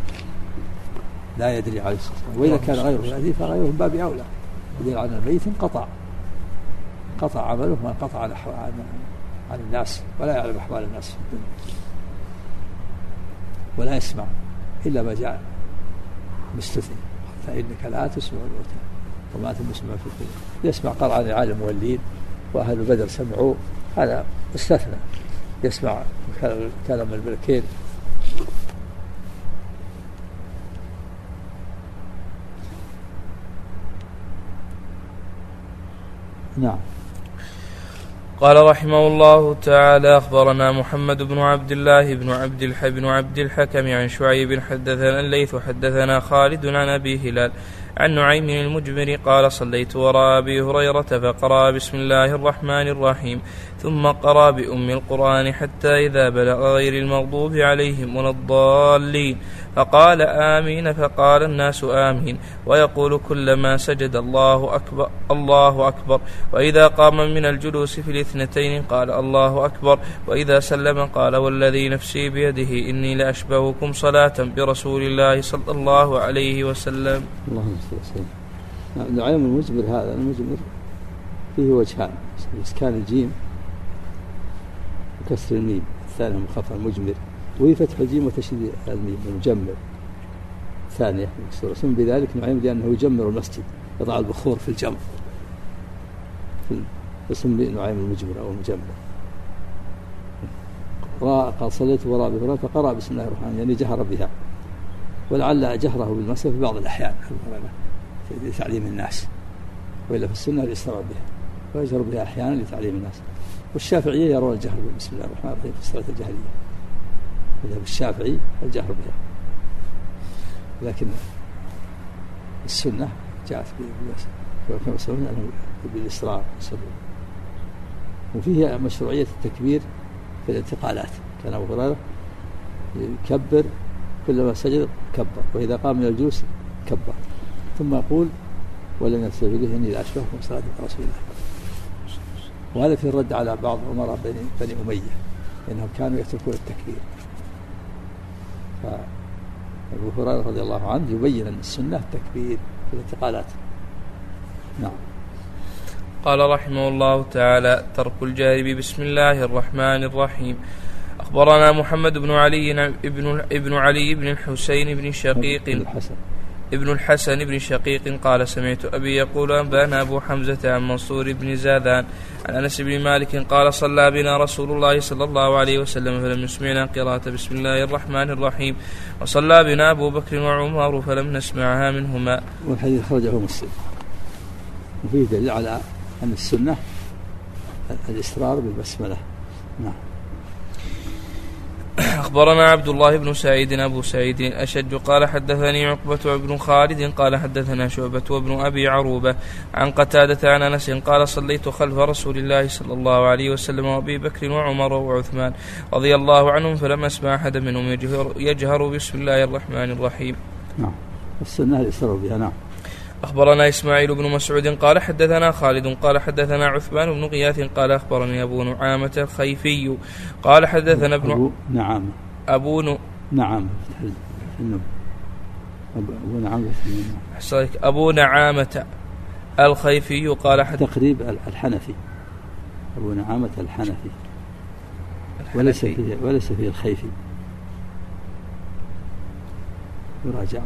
Speaker 2: لا يدري عليه الصلاة والسلام. وإذا كان غيره يدري فغيره من باب أولى. يدل على الميت قطع عمله ما قطع عن الناس، ولا يعلم أحوال الناس في الدنيا، ولا يسمع إلا ما جاء مستثنى. فإنك لا تسمع الموتى وما تسمع في الدنيا. يسمع قرعا العالم والليل وأهل بدر سمعوا، هذا استثنى. يسمع كلام الملكين. نعم.
Speaker 1: قال رحمه الله تعالى: أخبرنا محمد بن عبد الله بن عبد الحكم عن شعيب حدثنا الليث حدثنا خالد عن أبي هلال عن نعيم المجمر قال: صليت وراء أبي هريرة فقرأ بسم الله الرحمن الرحيم ثم قرأ بأم القرآن حتى إذا بلغ غير المغضوب عليهم ولا الضالين فقال آمين، فقال الناس آمين، ويقول كلما سجد الله أكبر الله أكبر، وإذا قام من الجلوس في الاثنتين قال الله أكبر، وإذا سلم قال والذي نفسي بيده إني لأشبهكم صلاة برسول الله صلى الله عليه وسلم.
Speaker 2: اللهم صل وسلم. نعيم المجمر هذا المجمر فيه وجهان: إسكان الجيم وكسر الميم، الثاني مخفف المجمر، وهي فتح الجيم وتشديد الميم المجمر ثانية مكسورة. ثم بذلك نعيم لأنه يجمر المسجد، يضع البخور في الجمر، فسمي نعيم المجمر أو المجمر. قال: صليت وراء أبي هريرة فقرأ بسم الله الرحمن، يعني جهر بها، ولعل جهره بالمسجد في بعض الأحيان لتعليم الناس، وإلا في السنة الإسراء بها، ويجهر بها أحيانا لتعليم الناس. والشافعية يرون الجهر بسم الله الرحمن الرحيم في الصلاة الجهرية، مذهب الشافعي الجهر بها، لكن السنة جاءت بالإسراء. وفيه مشروعية التكبير في الانتقالات، كان أبو هريرة يكبر كلما سجد كبر، وإذا قام من الجلوس كبر، ثم يقول ولن يستفيده إني لأشبهكم صلاة رسول الله. وهذا في الرد على بعض أمراء بني أمية إنهم كانوا يتركون التكبير. فأبو هريرة رضي الله عنه يبين أن السنة التكبير في الانتقالات. نعم.
Speaker 1: قال رحمه الله تعالى: ترك الجهر بسم الله الرحمن الرحيم. أخبرنا محمد بن علي ابن علي بن الحسين بن شقيق ابن الحسن بن شقيق قال: سمعت أبي يقول أنبانا أبو حمزة عن منصور بن زاذان عن أنس بن مالك قال: صلى بنا رسول الله صلى الله عليه وسلم فلم يسمعنا قراءة بسم الله الرحمن الرحيم، وصلى بنا أبو بكر وعمر فلم نسمعها منهما.
Speaker 2: والحديث خرجه مسلم. وفيه دليل على أن السنة الإسرار بالبسملة نعم.
Speaker 1: أخبرنا عبد الله بن سعيد أبو سعيد الأشج قال حدثني عقبة بن خالد قال حدثنا شعبة وابن أبي عروبة عن قتادة عن أنس قال صليت خلف رسول الله صلى الله عليه وسلم وأبي بكر وعمر وعثمان رضي الله عنهم فلم أسمع أحد منهم يجهر بسم الله الرحمن الرحيم.
Speaker 2: نعم. السنة الإسراء بها. نعم.
Speaker 1: أخبرنا إسماعيل بن مسعود قال حدثنا خالد قال حدثنا عثمان بن غياث قال أخبرني أبو نعامة الخيفي قال حدثنا
Speaker 2: أبو نعامة
Speaker 1: أبو نعامة الخيفي قال
Speaker 2: تقريب الحنفي أبو نعامة الحنفي وليس فيه الخيفي يراجع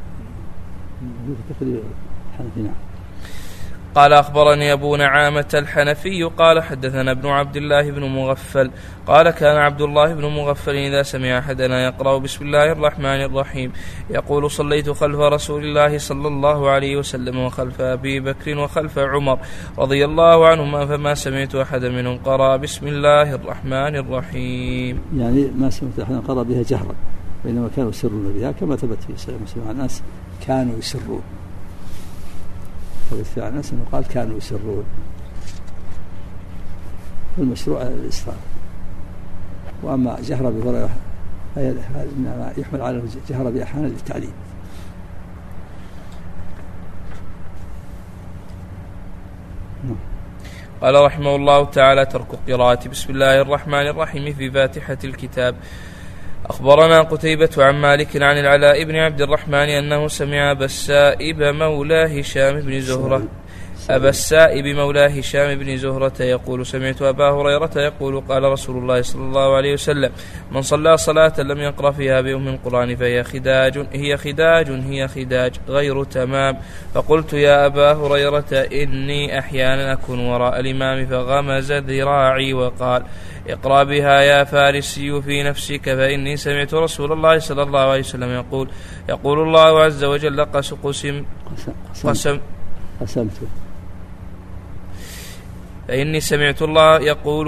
Speaker 2: تقريبا الحنفي. نعم.
Speaker 1: قال أخبرني أبو نعامة الحنفي قال حدثنا ابن عبد الله بن مغفل قال كان عبد الله بن مغفل إذا سمع أحدنا يقرأ بسم الله الرحمن الرحيم يقول صليت خلف رسول الله صلى الله عليه وسلم وخلف أبي بكر وخلف عمر رضي الله عنهما فما سمعت أحد منهم قرأ بسم الله الرحمن الرحيم.
Speaker 2: يعني ما سمعت أحد قرأ بها جهرا بينما كانوا يسرون بها كما ثبت في صحيح مسلم عن الناس كانوا يسرون. ثبت عن الناس أنه قال كانوا يسرون. والمشروع الإسراء. وأما جهر بهريرة إنما يحمل على جهر بأحيانا للتعليم.
Speaker 1: قال رحمه الله تعالى ترك قراءة بسم الله الرحمن الرحيم في فاتحة الكتاب. أخبرنا قتيبة عن مالك عن العلاء بن عبد الرحمن أنه سمع أبا السائب مولى هشام بن زهرة يقول سمعت أبا هريرة يقول قال رسول الله صلى الله عليه وسلم من صلى صلاة لم يقرأ فيها بأم القرآن فهي خداج غير تمام. فقلت يا أبا هريرة إني أحيانا أكون وراء الإمام فغمز ذراعي وقال اقرأ بها يا فارسي في نفسك فإني سمعت رسول الله صلى الله عليه وسلم يقول الله عز وجل فإني سمعت الله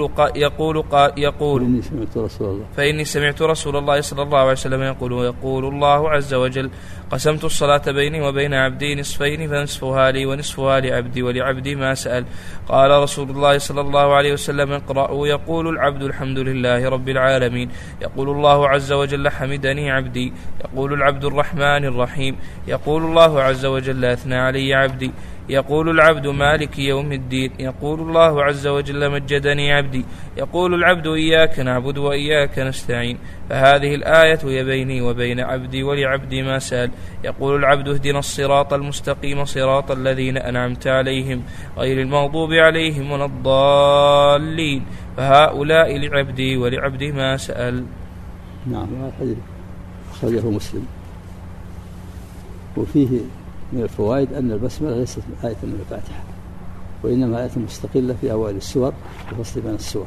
Speaker 1: فإني سمعت رسول الله صلى الله عليه وسلم يقول الله عز وجل قسمت الصلاة بيني وبين عبدي نصفين فنصفها لي ونصفها لعبدي ولعبدي ما سأل. قال رسول الله صلى الله عليه وسلم اقرأوا يقول العبد الحمد لله رب العالمين يقول الله عز وجل حمدني عبدي يقول العبد الرحمن الرحيم يقول الله عز وجل أثنى علي عبدي يقول العبد مالك يوم الدين يقول الله عز وجل مجدني عبدي يقول العبد إياك نعبد وإياك نستعين. فهذه الآية هي بيني وبين عبدي ولعبدي ما سأل. يقول العبد اهدنا الصراط المستقيم صراط الذين أنعمت عليهم غير المغضوب عليهم ولا الضالين فهؤلاء لعبدي ولعبدي ما سأل.
Speaker 2: نعم. الحديث أخرجه مسلم. وفيه من الفوائد أن البسملة ليست آية من الفاتحة وإنما آية مستقلة في أوائل السور وفصل بين السور.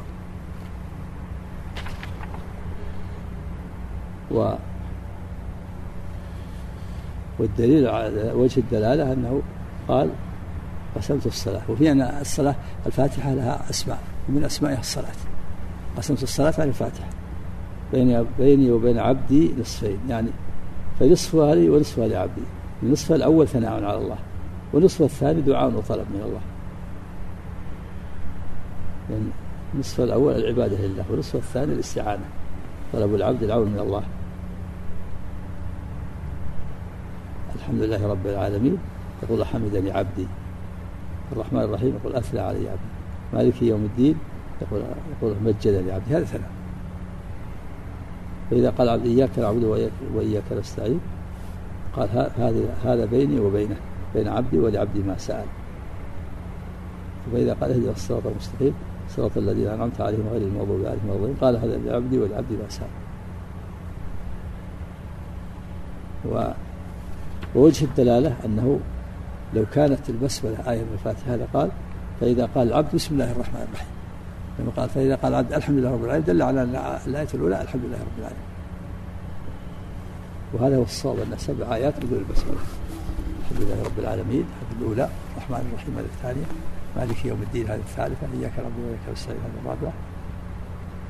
Speaker 2: والدليل على وجه الدلالة أنه قال قسمت الصلاة. وفي أن الصلاة الفاتحة لها أسماء ومن أسمائها الصلاة. قسمت الصلاة عن الفاتحة بيني وبين عبدي نصفين يعني فنصفها لي ونصفها لعبدي. النصف الأول ثناء على الله والنصف الثاني دعاء وطلب من الله. يعني النصف الأول العبادة لله والنصف الثاني الاستعانة طلب العبد العون من الله. الحمد لله رب العالمين يقول حمدني عبدي. الرحمن الرحيم يقول أثنى علي عبدي. مالك يوم الدين يقول مجدني عبدي. هذا ثناء. فإذا قال عبد إياك نعبد وإياك نستعين قال هذا بيني وبينه بين عبدي ولعبدي ما سأل. فإذا قال اهدنا الصراط المستقيم صراط الذين أنعمت عليهم غير المغضوب عليهم ولا الضالين قال هذا لعبدي ولعبدي ما سأل. ووجه الدلالة أنه لو كانت البسملة آية من الفاتحة لقال فإذا قال العبد بسم الله الرحمن الرحيم لما قال فإذا قال العبد الحمد لله رب العالمين دل على الآية الأولى الحمد لله رب العالمين. وهذا هو الصواب أن 7 آيات بدون البسملة. الحمد لله رب العالمين هذه الأولى الرحمن الرحيم هذه الثانية مالك يوم الدين هذه الثالثة إياك نعبد وإياك نستعين هذه الرابعة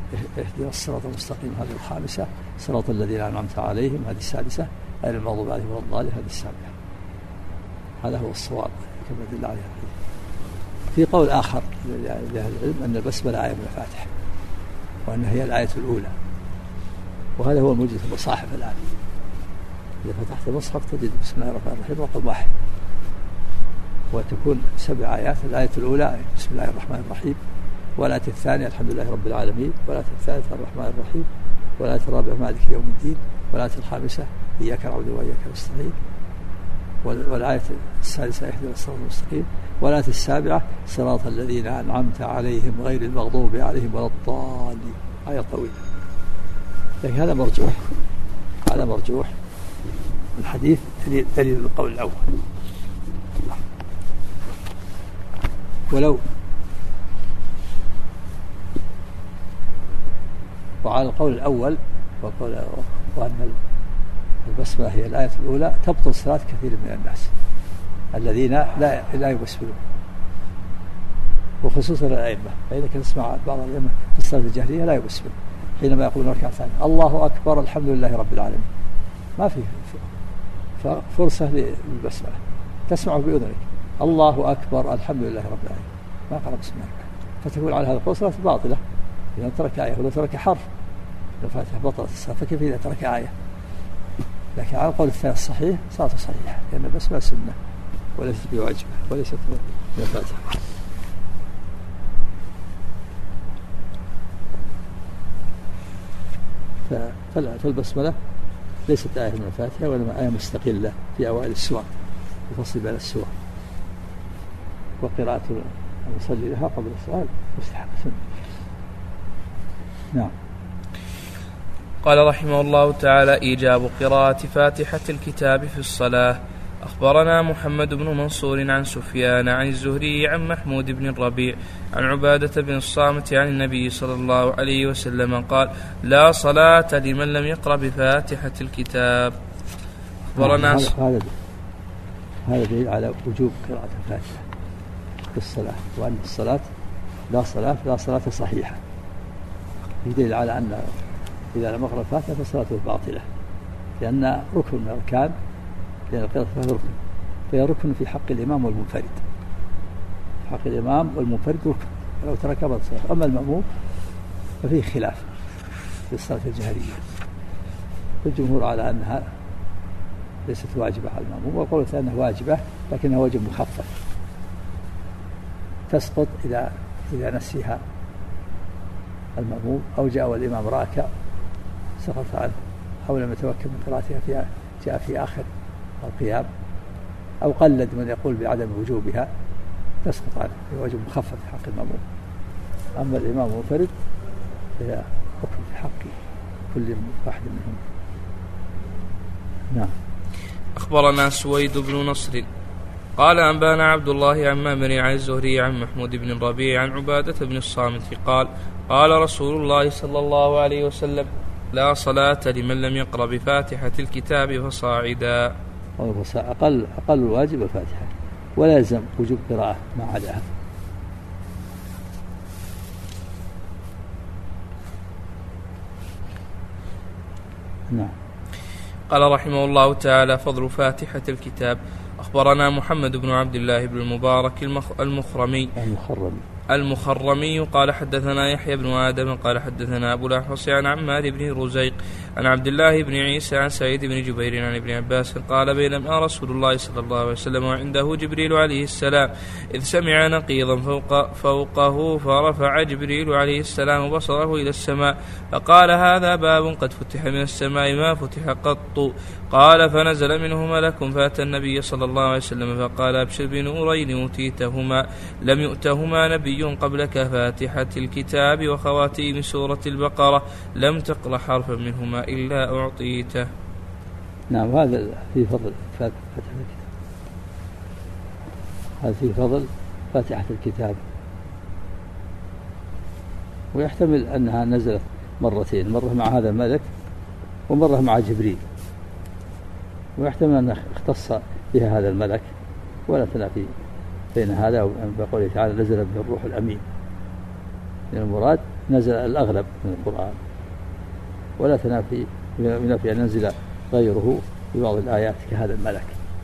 Speaker 2: اهدنا الصراط المستقيم هذه الخامسة، صراط الذين أنعمت عليهم هذه السادسة، غير المغضوب عليهم ولا الضالين هذه السابعة. هذا هو الصواب كما دل عليه الحديث. في قول آخر لأهل العلم أن البسملة آية من الفاتحة، وأنها هي الآية الأولى، وهذا هو الموجود في المصاحف الآن. إذا فتحت المصحف تجد بسم الله الرحمن الرحيم رقم 1، وتكون 7 آيات. الآية الأولى بسم الله الرحمن الرحيم، والآية الثانية الحمد لله رب العالمين، والآية الثالثة الرحمن الرحيم، والآية الرابعة مالك يوم الدين، والآية الخامسة إياك نعبد وإياك نستعين، والآية السادسة اهدنا الصراط المستقيم، والآية السابعة صراط الذين أنعمت عليهم غير المغضوب عليهم ولا الضالين. آية طويلة، لكن هذا مرجوح، هذا مرجوح الحديث دليل القول الأول. ولو وعلى القول الأول وأن البسملة هي الآية الأولى تبطل صلاة كثير من الناس الذين لا يبسملون، وخصوصا الأئمة، فإذا كنت تسمع بعض الأئمة في الصلاة الجهرية لا يبسمل حينما يقولون ركعة ثانية الله أكبر الحمد لله رب العالمين، ما فيه فرصة للبسملة، تسمع بأذنك الله أكبر الحمد لله رب العالمين، ما قال بسم الله، فتكون على هذا القول صلاة باطلة إذا ترك آية ولو ترك حرف الفاتحة بطلت الصلاة، فكيف إذا ترك آية؟ لكن على القول الثاني الصحيح صلاته صحيحة، لأن البسملة سنة وليست بواجبة وليست من الفاتحة. فالبسملة ليست آية من الفاتحة وإنما آية مستقلة في أوائل السور يفصل بين السور، وقراءة المصلي لها قبل الصلاة مستحب سنة. نعم.
Speaker 1: قال رحمه الله تعالى: إيجاب قراءة فاتحة الكتاب في الصلاة. أخبرنا محمد بن منصور عن سفيان عن الزهري عن محمود بن الربيع عن عبادة بن الصامت عن النبي صلى الله عليه وسلم قال: لا صلاة لمن لم يقرأ بفاتحة الكتاب. أخبرنا
Speaker 2: هذا دليل على وجوب قراءة الفاتحة في الصلاة، وأن الصلاة لا صلاة صحيحة، يدل على أن إذا لم يقرأ الفاتحة فصلاته باطلة، لأن ركن من الأركان، لأن القراءة ركن، فهي ركن في حق الإمام والمنفرد، في حق الإمام والمنفرد ركن، فلو ترك بطل الصلاة. أما المأموم ففيه خلاف في الصلاة الجهرية، الجمهور على أنها ليست واجبة على المأموم، والقول الثاني أنها واجبة لكنها واجب مخفف، تسقط إذا نسيها المأموم أو جاء والإمام راكع سقط عنه، أو لم يتمكن من قراءتها جاء في آخر القيام، أو قلد من يقول بعدم وجوبها تسقط عنه، هي واجب مخفف في حق المأموم. أما الإمام المنفرد فهي حكم في حق كل واحد منهم. نعم.
Speaker 1: أخبرنا سويد بن نصر قال أنبانا عبد الله عن مامر عن الزهري عن محمود بن الربيع عن عبادة بن الصامت قال: قال رسول الله صلى الله عليه وسلم: لا صلاة لمن لم يقرأ بفاتحة الكتاب فصاعدا.
Speaker 2: أقل الواجب الفاتحة، ولا يلزم وجوب قراءة ما عداها. نعم.
Speaker 1: قال رحمه الله تعالى: فضل فاتحة الكتاب. أخبرنا محمد بن عبد الله بن المبارك المخرمي قال حدثنا يحيى بن آدم قال حدثنا أبو الأحوص عن عمار بن رزيق عن عبد الله بن عيسى عن سعيد بن جبير عن ابن عباس قال: بينما رسول الله صلى الله عليه وسلم وعنده جبريل عليه السلام إذ سمع نقيضا فوقه فرفع جبريل عليه السلام بصره إلى السماء فقال: هذا باب قد فتح من السماء ما فتح قط. قال: فنزل منه ملك فأتى النبي صلى الله عليه وسلم فقال: أبشر بنورين أوتيتهما لم يؤتهما نبي قبلك، فاتحة الكتاب وخواتيم سورة البقرة، لم تقرأ حرفا منهما إلا أعطيته.
Speaker 2: نعم. هذا في فضل فاتحة الكتاب، هذا في فضل فاتحة الكتاب، ويحتمل أنها نزلت مرتين، مرة مع هذا الملك ومرة مع جبريل، ويحتمل أن اختص بها هذا الملك ولا تنافي بين هذا وبقوله تعالى: نزل به الروح الأمين. من المراد نزل الأغلب من القرآن، ولا تنافي أن ينزل غيره في بعض الآيات كهذا الملك،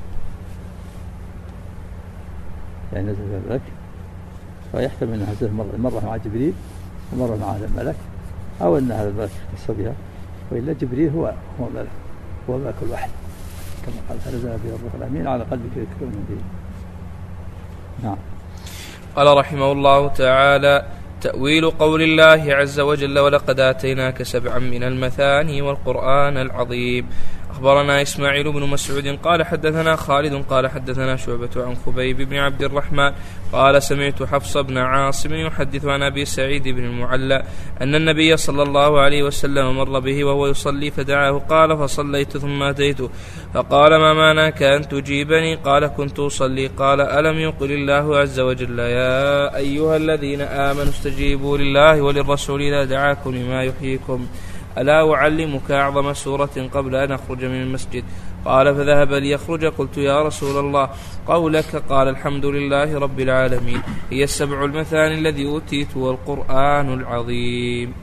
Speaker 2: يعني نزل الملك فيحتمل أنها نزل مرة مع جبريل ومرة مع هذا الملك، أو أن هذا الملك اختص بها، وإلا جبريل هو ملك، هو ملك الوحي كما قال فنزل به الروح الأمين على قلبك لتكون به. نعم.
Speaker 1: قال رحمه الله تعالى: تأويل قول الله عز وجل: ولقد آتيناك 7 من المثاني والقرآن العظيم. أخبرنا إسماعيل بن مسعود قال حدثنا خالد قال حدثنا شعبة عن خبيب بن عبد الرحمن قال سمعت حفص بن عاصم يحدث عن أبي سعيد بن المعلى أن النبي صلى الله عليه وسلم مر به وهو يصلي فدعاه قال فصليت ثم أتيته فقال: ما مانعك أن تجيبني؟ قال: كنت أصلي. قال: ألم يقل الله عز وجل: يا أيها الذين آمنوا استجيبوا لله وللرسول إذا دعاكم لما يحييكم، ألا أعلمك أعظم سورة قبل أن أخرج من المسجد؟ قال: فذهب ليخرج. قلت: يا رسول الله قولك. قال: الحمد لله رب العالمين، هي 7 المثاني الذي أوتيت والقرآن العظيم.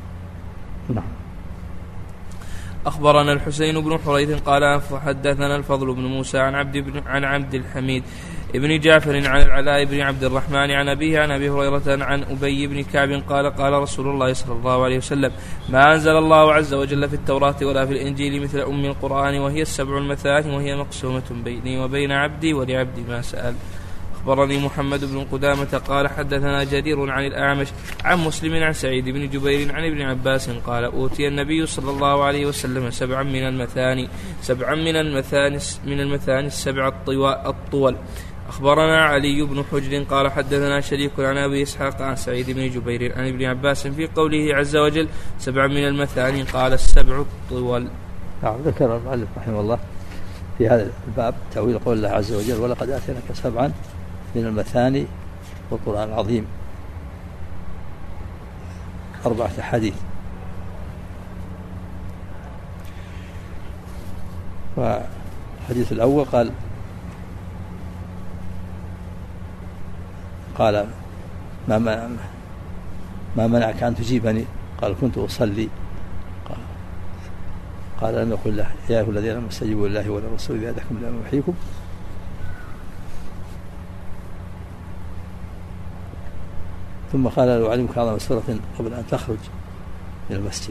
Speaker 1: أخبرنا الحسين بن حريث قال فحدثنا الفضل بن موسى عن عبد الحميد ابن جعفر عن العلاء بن عبد الرحمن عن أبيه عن أبي هريرة عن أبي بن كعب قال: قال رسول الله صلى الله عليه وسلم: ما أنزل الله عز وجل في التوراة ولا في الإنجيل مثل أم القرآن، وهي 7 المثاني، وهي مقسومة بيني وبين عبدي ولعبدي ما سأل. أخبرني محمد بن قدامة قال حدثنا جرير عن الأعمش عن مسلم عن سعيد بن جبير عن ابن عباس قال: أوتي النبي صلى الله عليه وسلم 7 من المثاني، 7 من المثاني 7 الطول. أخبرنا علي بن حجر قال حدثنا شريك عن أبي إسحاق عن سعيد بن جبير عن ابن عباس في قوله عز وجل 7 من المثاني قال 7 الطول.
Speaker 2: ذكر المؤلف رحمه الله في هذا الباب تأويل قول الله عز وجل: ولقد آتيناك 7 من المثاني والقرآن العظيم، 4 أحاديث. والحديث الأول قال ما منعك أن تجيبني؟ قال: كنت أصلي. قال: لم يقل له: يا أيها الذين آمنوا استجيبوا لله وللرسول إذا دعاكم لما يحييكم. ثم قال: لو علمك أعظم سورة قبل أن تخرج من المسجد.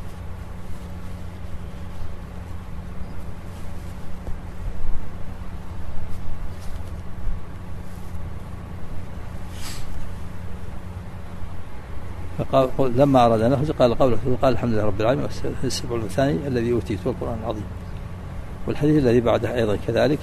Speaker 2: فقال لما أراد أن يخرج قال قوله: قال الحمد لله رب العالمين، 7 المثاني الذي أوتيت والقرآن العظيم. والحديث الذي بعده أيضا كذلك،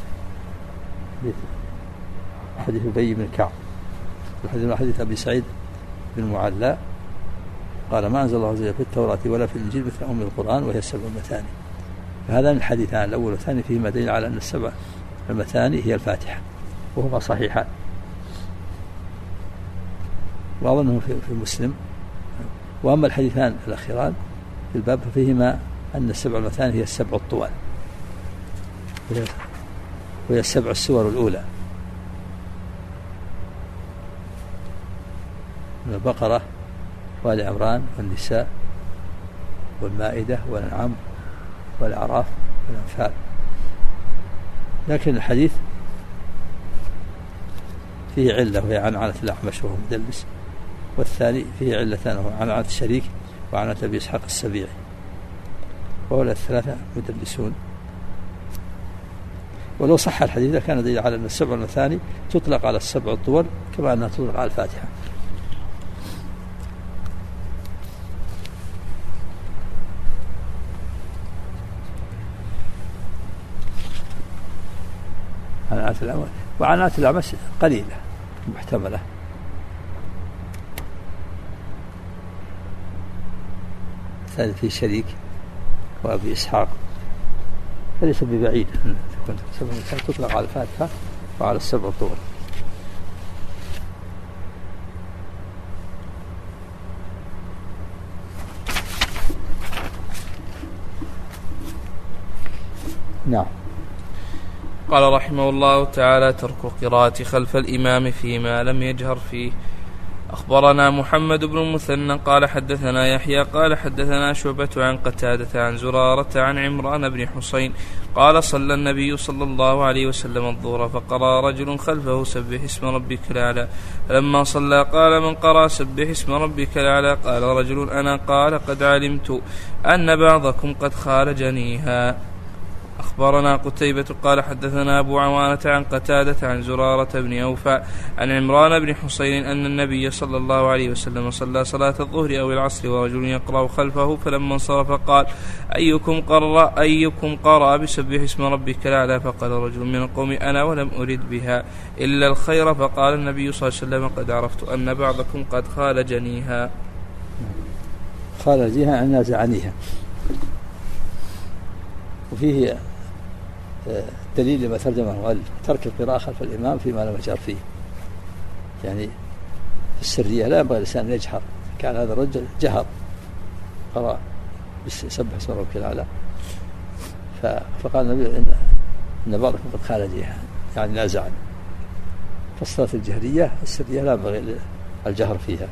Speaker 2: حديث أبي بن كعب، حديث أبي سعيد بن المعلى قال: ما أنزل الله عز وجل في التوراة ولا في الإنجيل مثل أم القرآن وهي 7 المثاني. فهذان الحديثان الأول والثاني فيهما دليل على أن 7 المثاني هي الفاتحة، وهما صحيحان. وأظنه في مسلم. وأما الحديثان الأخيران في الباب فيهما أن 7 المثاني هي 7 الطوال، وهي 7 السور الأولى من البقرة وآل عمران والنساء والمائدة والأنعام والأعراف والأنفال. لكن الحديث فيه علة وهي عنعنة الأعمش وهو مدلس، والثاني فيه علتان وهو عنعنة الشريك وعنعنة أبي إسحاق السبيعي، وهؤلاء الثلاثة مدلسون. ولو صح الحديث كان دليل على أن 7 المثاني تطلق على 7 الطول كما أنها تطلق على الفاتحة. وعنات الأعمش قليلة محتملة. الثالث في شريك وأبي إسحاق، فليس ببعيد أن تكون 7 المثاني تطلق على الفاتحة وعلى 7 الطول. نعم.
Speaker 1: قال رحمه الله تعالى: ترك القراءة خلف الإمام فيما لم يجهر فيه. أخبرنا محمد بن المثنى قال حدثنا يحيى قال حدثنا شعبة عن قتادة عن زرارة عن عمران بن حسين قال صلى النبي صلى الله عليه وسلم الظهر فقرأ رجل خلفه سبح اسم ربك الأعلى فلما صلى قال من قرأ سبح اسم ربك الأعلى قال رجل أنا قال قد علمت أن بعضكم قد خالجنيها. أخبرنا قتيبة قال حدثنا أبو عوانة عن قتادة عن زرارة بن أوفى عن عمران بن حسين أن النبي صلى الله عليه وسلم صلى صلاة الظهر أو العصر ورجل يقرأ خلفه فلما انصرف قال أيكم قرأ بسبح اسم ربك الأعلى فقال رجل من القوم أنا ولم أرد بها إلا الخير فقال النبي صلى الله عليه وسلم قد عرفت أن بعضكم قد خالجنيها.
Speaker 2: خالجنيها أن نازعنيها. وفيه دليل لما ترجمه قال ترك القراءة خلف الإمام فيما لم يجهر فيه، يعني في السرية لا ينبغي الإنسان أن يجهر. كان هذا الرجل جهر قرأ سبح اسم ربك الأعلى فقال النبي إن بعضكم قد خالجها يعني نازعا. فالصلاة الجهرية السرية لا ينبغي الجهر فيها.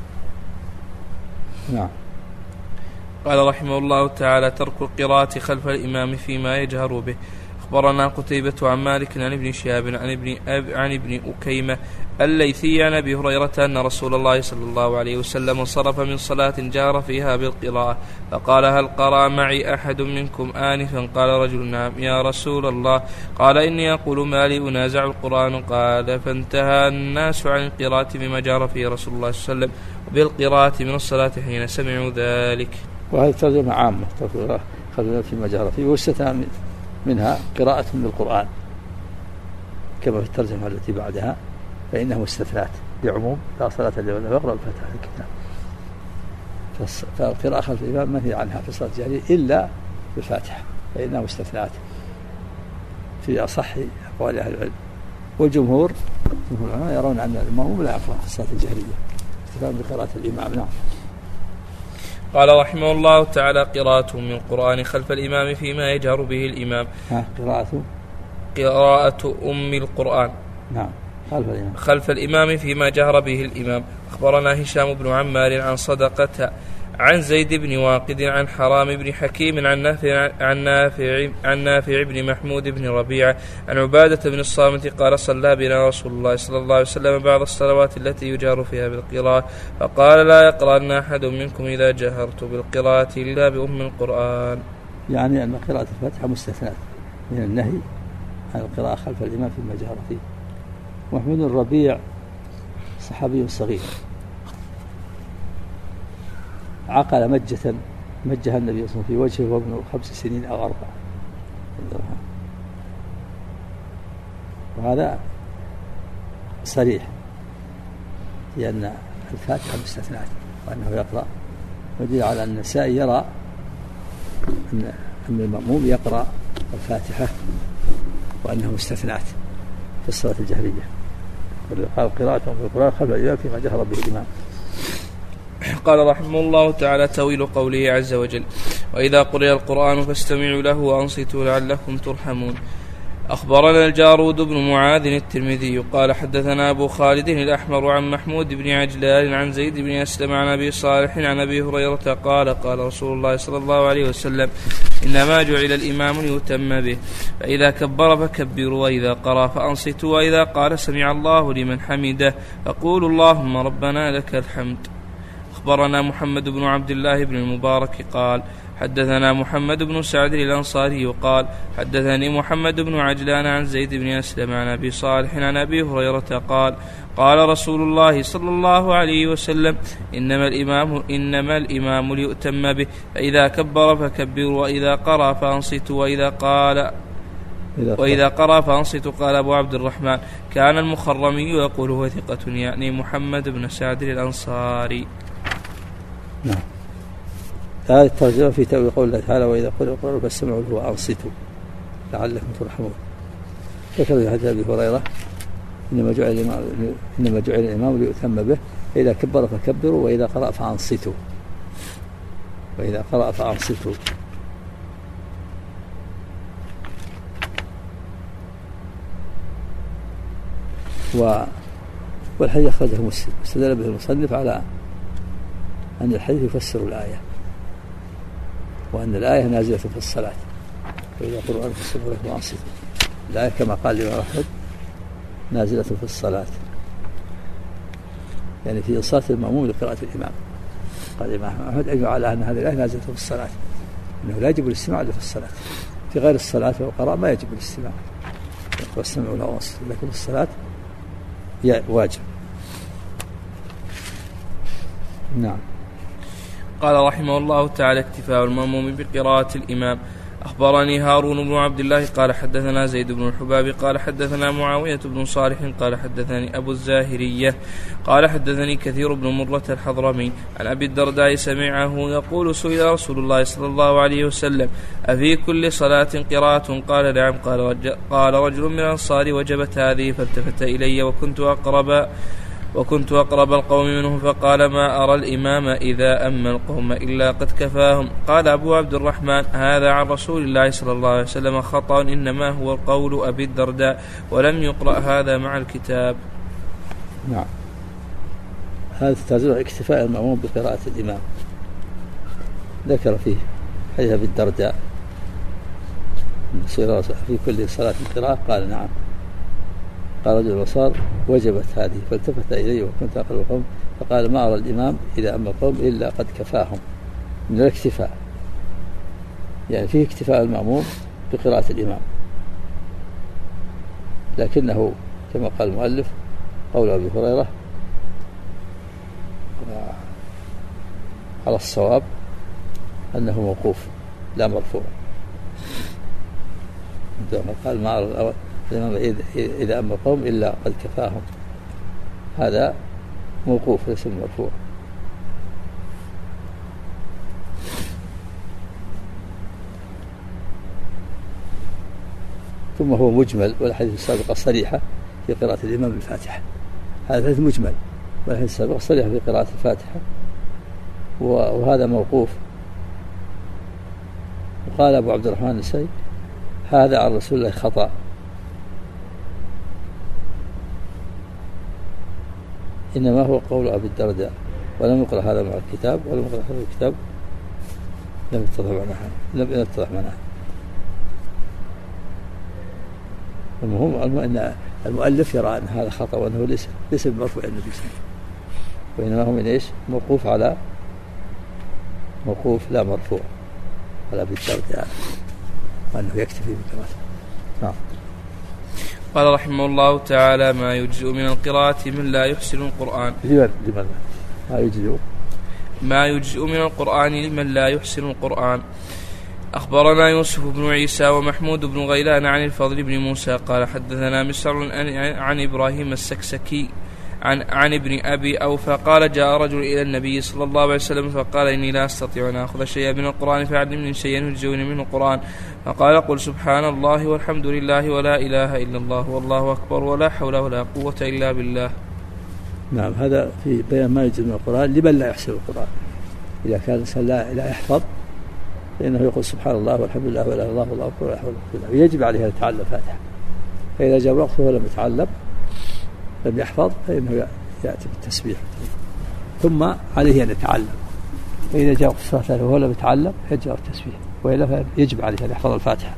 Speaker 2: نعم.
Speaker 1: قال رحمه الله تعالى ترك القراءة خلف الإمام فيما يجهر به. أخبرنا قتيبة عن مالك عن ابن شهاب عن ابن أكيمة الليثي عن أبي هريرة أن رسول الله صلى الله عليه وسلم انصرف من صلاة جار فيها بالقراءة فقال هل قرأ معي أحد منكم آنفا؟ قال رجل نعم يا رسول الله. قال إني أقول ما لي أنازع القرآن. قال فانتهى الناس عن القراءة بما جار فيه رسول الله صلى الله عليه وسلم وبالقراءة من الصلاة حين سمعوا ذلك.
Speaker 2: وهذه ترجمة عامة خلونا فيما جار فيه واستثنى منها قراءة من القرآن كما في الترجمة التي بعدها فإنه استثنات بعموم لا صلاة لمن لم يقرأ الفاتحة في الكتاب. فالقراءة خلف الإمام منهي عنها في الصلاة الجهرية إلا بالفاتحة فإنه استثنات في أصح أقوال أهل العلم. والجمهور يرون أن الإمام لا يقرأ في الصلاة الجهرية استثناء بقراءة الإمام. نعم.
Speaker 1: قال رحمه الله تعالى قراءة من القرآن خلف الإمام فيما يجهر به الإمام. قراءة أم القرآن
Speaker 2: نعم
Speaker 1: خلف الإمام فيما جهر به الإمام. أخبرنا هشام بن عمار عن صدقة عن زيد بن واقد عن حرام بن حكيم عن نافع بن محمود بن ربيعة عن عبادة بن الصامت قال صلى بنا رسول الله صلى الله عليه وسلم بعض الصلوات التي يجهر فيها بالقراءة فقال لا يقرأن أحد منكم إذا جهرت بالقراءة إلا بأم القرآن.
Speaker 2: يعني أن قراءة الفاتحة مستثناة من النهي عن القراءة خلف الإمام فيما جهر فيه. محمود الربيع صحابي صغير عقل مجها النبي صلى الله عليه وسلم في وجهه وابنه 5 سنين أو 4 وهذا صريح لأن الفاتحة مستثنات وأنه يقرأ ودليل على أن النسائي يرى أن المأموم يقرأ الفاتحة وأنه مستثنات في الصلاة الجهرية. قال قراءة في القرآن خلف الإمام فيما جهر به الإمام.
Speaker 1: قال رحمه الله تعالى تأويل قوله عز وجل وإذا قرئ القرآن فاستمعوا له وأنصتوا لعلكم ترحمون. أخبرنا الجارود بن معاذ الترمذي قال حدثنا أبو خالد الأحمر عن محمود بن عجلان عن زيد بن أسلم عن أبي صالح عن أبي هريرة قال رسول الله صلى الله عليه وسلم إنما جعل الإمام ليتم به فإذا كبر فكبروا وإذا قرأ فأنصتوا وإذا قال سمع الله لمن حمده فقولوا اللهم ربنا لك الحمد. أخبرنا محمد بن عبد الله بن المبارك قال حدثنا محمد بن سعد الأنصاري قال حدثني محمد بن عجلان عن زيد بن أسلم عن أبي صالح عن أبي هريرة قال رسول الله صلى الله عليه وسلم إنما الإمام ليؤتم به فإذا كبر فكبروا وإذا قرأ فأنصتوا وإذا قرأ فأنصتوا. قال أبو عبد الرحمن كان المخرمي يقول هو ثقة يعني محمد بن سعد الأنصاري.
Speaker 2: نعم. هذه الترجمة في تأويل قول الله تعالى وإذا قرئ القرآن فاستمعوا له وأنصتوا لعلكم ترحمون. ذكر في حديث أبي هريرة إنما جعل الإمام ليؤتم به فإذا كبر فكبروا وإذا قرأ فأنصتوا. والحديث أخرجه مسلم استدل به المصنف على أن الحديث يفسر الآية، وأن الآية نازلة في الصلاة، وإذا قرأ فاستمعوا له وأنصتوا. الآية كما قال الإمام أحمد نازلة في الصلاة، يعني في إنصات المأموم لقراءة الإمام. قال الإمام أحمد أجمع على أن هذه الآية نازلة في الصلاة، أنه لا يجب الاستماع إلا في الصلاة. في غير الصلاة والقراءة ما يجب الاستماع، واستمعوا له وأنصتوا، لكن في الصلاة واجب. نعم.
Speaker 1: قال رحمه الله تعالى: اكتفاء المأموم بقراءة الإمام. أخبرني هارون بن عبد الله قال حدثنا زيد بن الحباب قال حدثنا معاوية بن صالح قال حدثني أبو الزاهرية قال حدثني كثير بن مرة الحضرمي عن أبي الدرداء سمعه يقول: سئل رسول الله صلى الله عليه وسلم: أفي كل صلاة قراءة؟ قال: نعم. قال رجل من الأنصار: وجبت هذه. فالتفت إلي وكنت أقرب القوم منه فقال: ما أرى الإمام إذا أما القوم إلا قد كفاهم. قال أبو عبد الرحمن: هذا عن رسول الله صلى الله عليه وسلم خطأ، إنما هو قول أبي الدرداء، ولم يقرأ هذا مع الكتاب.
Speaker 2: نعم. هذا تزرع اكتفاء المأموم بقراءة الإمام. ذكر فيه حديث أبي الدرداء في كل صلاة قراءة؟ قال: نعم. قال رجل الأنصار: وجبت هذه. فالتفت إلي وكنت أقرب القوم فقال: ما أرى الإمام إذا أما القوم إلا قد كفاهم. من الاكتفاء، يعني فيه اكتفاء المأموم بقراءة الإمام، لكنه كما قال المؤلف قول أبي هريرة على الصواب أنه موقوف لا مرفوع. قال: ما أرى الإمام إذا أما القوم إلا قد كفاهم، هذا موقوف ليس مرفوع. ثم هو مجمل، والحديث السابقة صريحة في قراءة الإمام بالفاتحة. هذا الحديث مجمل، والحديث السابقة صريحة في قراءة الفاتحة، وهذا موقوف. وقال أبو عبد الرحمن النسائي: هذا عن رسول الله خطأ، إنما هو قول أبي الدرداء، ولم يقرأ هذا مع الكتاب، ولم يقرأ هذا الكتاب لم يتضح معناه. المهم أن المؤلف يرى أن هذا خطأ، وأنه ليس بمرفوع النبي صلى الله عليه وسلم، وإنما هو من إيش؟ موقوف لا مرفوع على أبي الدرداء، وأنه يكتفي بكلمته. نعم.
Speaker 1: قال رحمه الله تعالى: ما يجزئ من القراءة من لا يحسن القرآن.
Speaker 2: لماذا؟ ما يجزئ من
Speaker 1: القرآن لمن لا يحسن القرآن. أخبرنا يوسف بن عيسى ومحمود بن غيلان عن الفضل بن موسى قال حدثنا مسعر عن إبراهيم السكسكي عن ابن أبي أوفى قال: جاء رجل إلى النبي صلى الله عليه وسلم فقال: إني لا أستطيع أن أخذ شيئا من القرآن فعلمني شيئا يجزئني منه القرآن. فقال: قل سبحان الله والحمد لله ولا إله إلا الله والله أكبر ولا حول ولا قوة إلا بالله.
Speaker 2: نعم. هذا في بيان ما يجزئ من القرآن لمن لا يحسن القرآن. إذا كان الإنسان لا يحفظ فإنه يقول سبحان الله والحمد لله ولا إله إلا الله والله أكبر ولا حول ولا قوة إلا بالله. يجب عليه أن يتعلم الفاتحة، فإذا جاء وقته ولم يتعلم لم يحفظ فإنه يأتي بالتسبيح، ثم عليه أن يتعلم. فإذا جاء وقت الصلاة وهو لم يتعلم يجب التسبيح، وإلا يجب عليه أن يحفظ الفاتحة.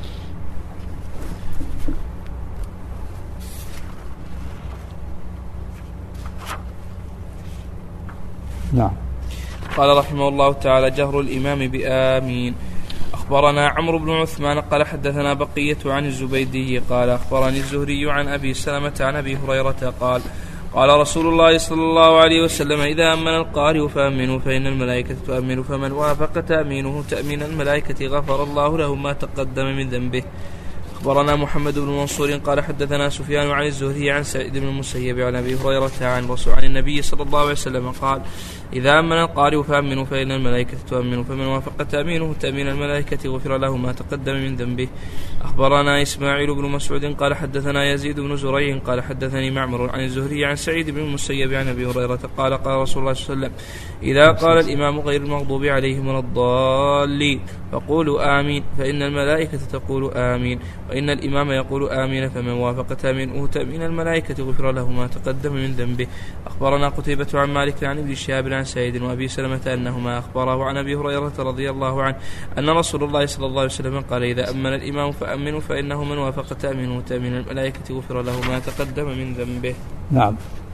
Speaker 2: نعم.
Speaker 1: قال رحمه الله تعالى: جهر الإمام بآمين. أخبرنا عمرو بن عثمان قال حدثنا بقية عن الزبيدي قال أخبرني الزهري عن أبي سلمة عن أبي هريرة قال: قال رسول الله صلى الله عليه وسلم: إذا أمن القارئ فأمنوا فإن الملائكة تؤمن، فمن وافق تأمينه تأمين الملائكة غفر الله له ما تقدم من ذنبه. أخبرنا محمد بن منصور قال حدثنا سفيان عن الزهري عن سعيد بن المسيب عن أبي هريرة عن النبي صلى الله عليه وسلم قال: إذا أمن القارئ فأمنوا فإن الملائكة تؤمن، فمن وافق تأمينه تأمين الملائكة غفر له ما تقدم من ذنبه. أخبرنا إسماعيل بن مسعود قال حدثنا يزيد بن زريع قال حدثني معمر عن الزهري عن سعيد بن المسيب عن أبي هريرة قال: قال رسول الله صلى الله عليه وسلم: إذا قال الإمام غير المغضوب عليهم ولا الضالين فقولوا آمين، فإن الملائكة تقول آمين، وإن الإمام يقول آمين فمن وافق تأمينه تأمين الملائكة غفر له ما تقدم من ذنبه. أخبرنا قتيبة عن مالك عن ابن شهاب عن سعيد وأبي سلمة أنهما أخبره عن أبي هريرة رضي الله عنه أن رسول الله صلى الله عليه وسلم قال إذا أمن الإمام فأمنوا فإنه من وافق تأمينه تأمين الملائكة غفر له ما تقدم من ذنبه.
Speaker 2: نعم.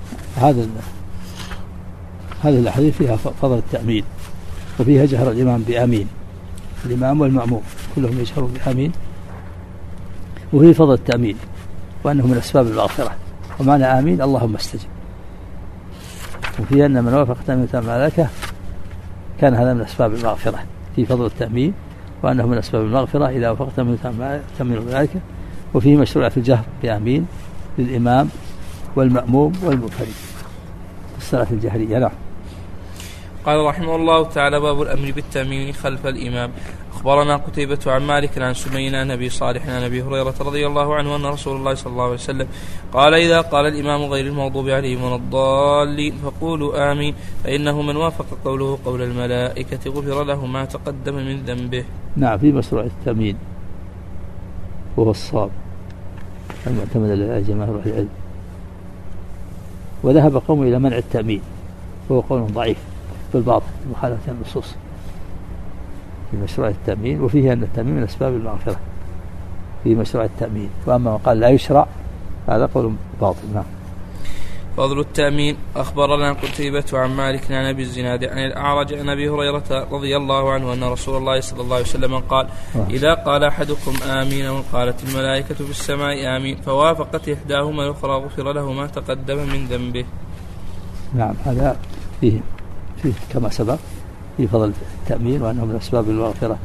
Speaker 2: هذه الأحاديث فيها فضل التأمين، وفيها جهر الإمام بآمين، الإمام والمأموم كلهم يجهرون بآمين، وفيه فضل التأمين وأنه من أسباب المغفرة، ومعنى آمين اللهم استجب. وفيه أن من وافق تأمين الملائكة كان هذا من أسباب المغفرة، في فضل التأمين وأنه من أسباب المغفرة إذا وافق تأمين الملائكة. وفيه مشروع في الجهر بآمين للإمام والمأموم والمنفرد في الصلاة الجهرية. نعم.
Speaker 1: قال رحمه الله تعالى باب الأمر بالتأمين خلف الإمام. أخبرنا قتيبة عن مالك عن سمين عن أبي صالح عن أبي هريرة رضي الله عنه أن رسول الله صلى الله عليه وسلم قال إذا قال الإمام غير المغضوب عليهم ولا الضالين فقولوا آمين فإنه من وافق قوله قول الملائكة غفر له ما تقدم من ذنبه.
Speaker 2: نعم. في مشروع التأمين وهو الصواب المعتمد على جماهير العلم، وذهب قوم إلى منع التأمين وهو قول ضعيف بالباطل مخالفة النصوص في مشروع التأمين. وفيه أن التأمين من أسباب المغفرة في مشروع التأمين، وأما قال لا يشرع هذا قول باطل. نعم.
Speaker 1: فضل التأمين. أخبرنا قتيبة عن مالك عن أبي الزناد عن الأعرج عن أبي هريرة رضي الله عنه أن رسول الله صلى الله عليه وسلم قال إذا قال أحدكم آمين وقالت الملائكة في السماء آمين فوافقت إحداهما الأخرى غفر له ما تقدم من ذنبه.
Speaker 2: نعم. هذا فيه كما سبق في فضل التأمين وأنه من أسباب المغفرة.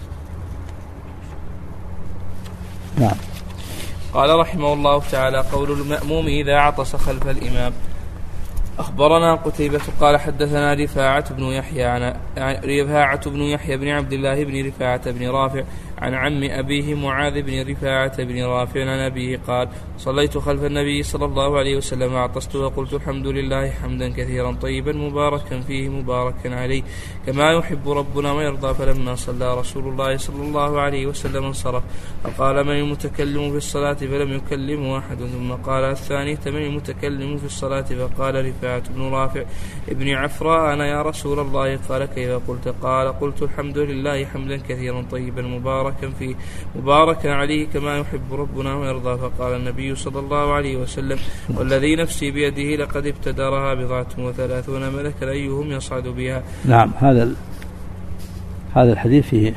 Speaker 2: نعم.
Speaker 1: قال رحمه الله تعالى قول المأموم إذا عطس خلف الإمام. أخبرنا قتيبة قال حدثنا رفاعة بن يحيى بن عبد الله بن رفاعة بن رافع عن عم أبيه معاذ بن رفاعة بن رافع عن أبيه قال صليت خلف النبي صلى الله عليه وسلم عطست وقلت الحمد لله حمدا كثيرا طيبا مباركا فيه مباركا عليه كما يحب ربنا ويرضى. فلما صلى رسول الله صلى الله عليه وسلم انصرف فقال من المتكلم في الصلاة فلم يكلمه أحد. ثم قال الثاني من المتكلم في الصلاة فقال رفاعة بن رافع ابن عفراء أنا يا رسول الله. قال كيف قلت؟ قال قلت الحمد لله حمدا كثيرا طيبا مباركا فيه مباركا عليه كما يحب ربنا ويرضى. فقال النبي صلى الله عليه وسلم والذي نفسي بيده لقد ابتدرها 37 ملكا أيهم يصعد بها.
Speaker 2: نعم. هذا الحديث فيه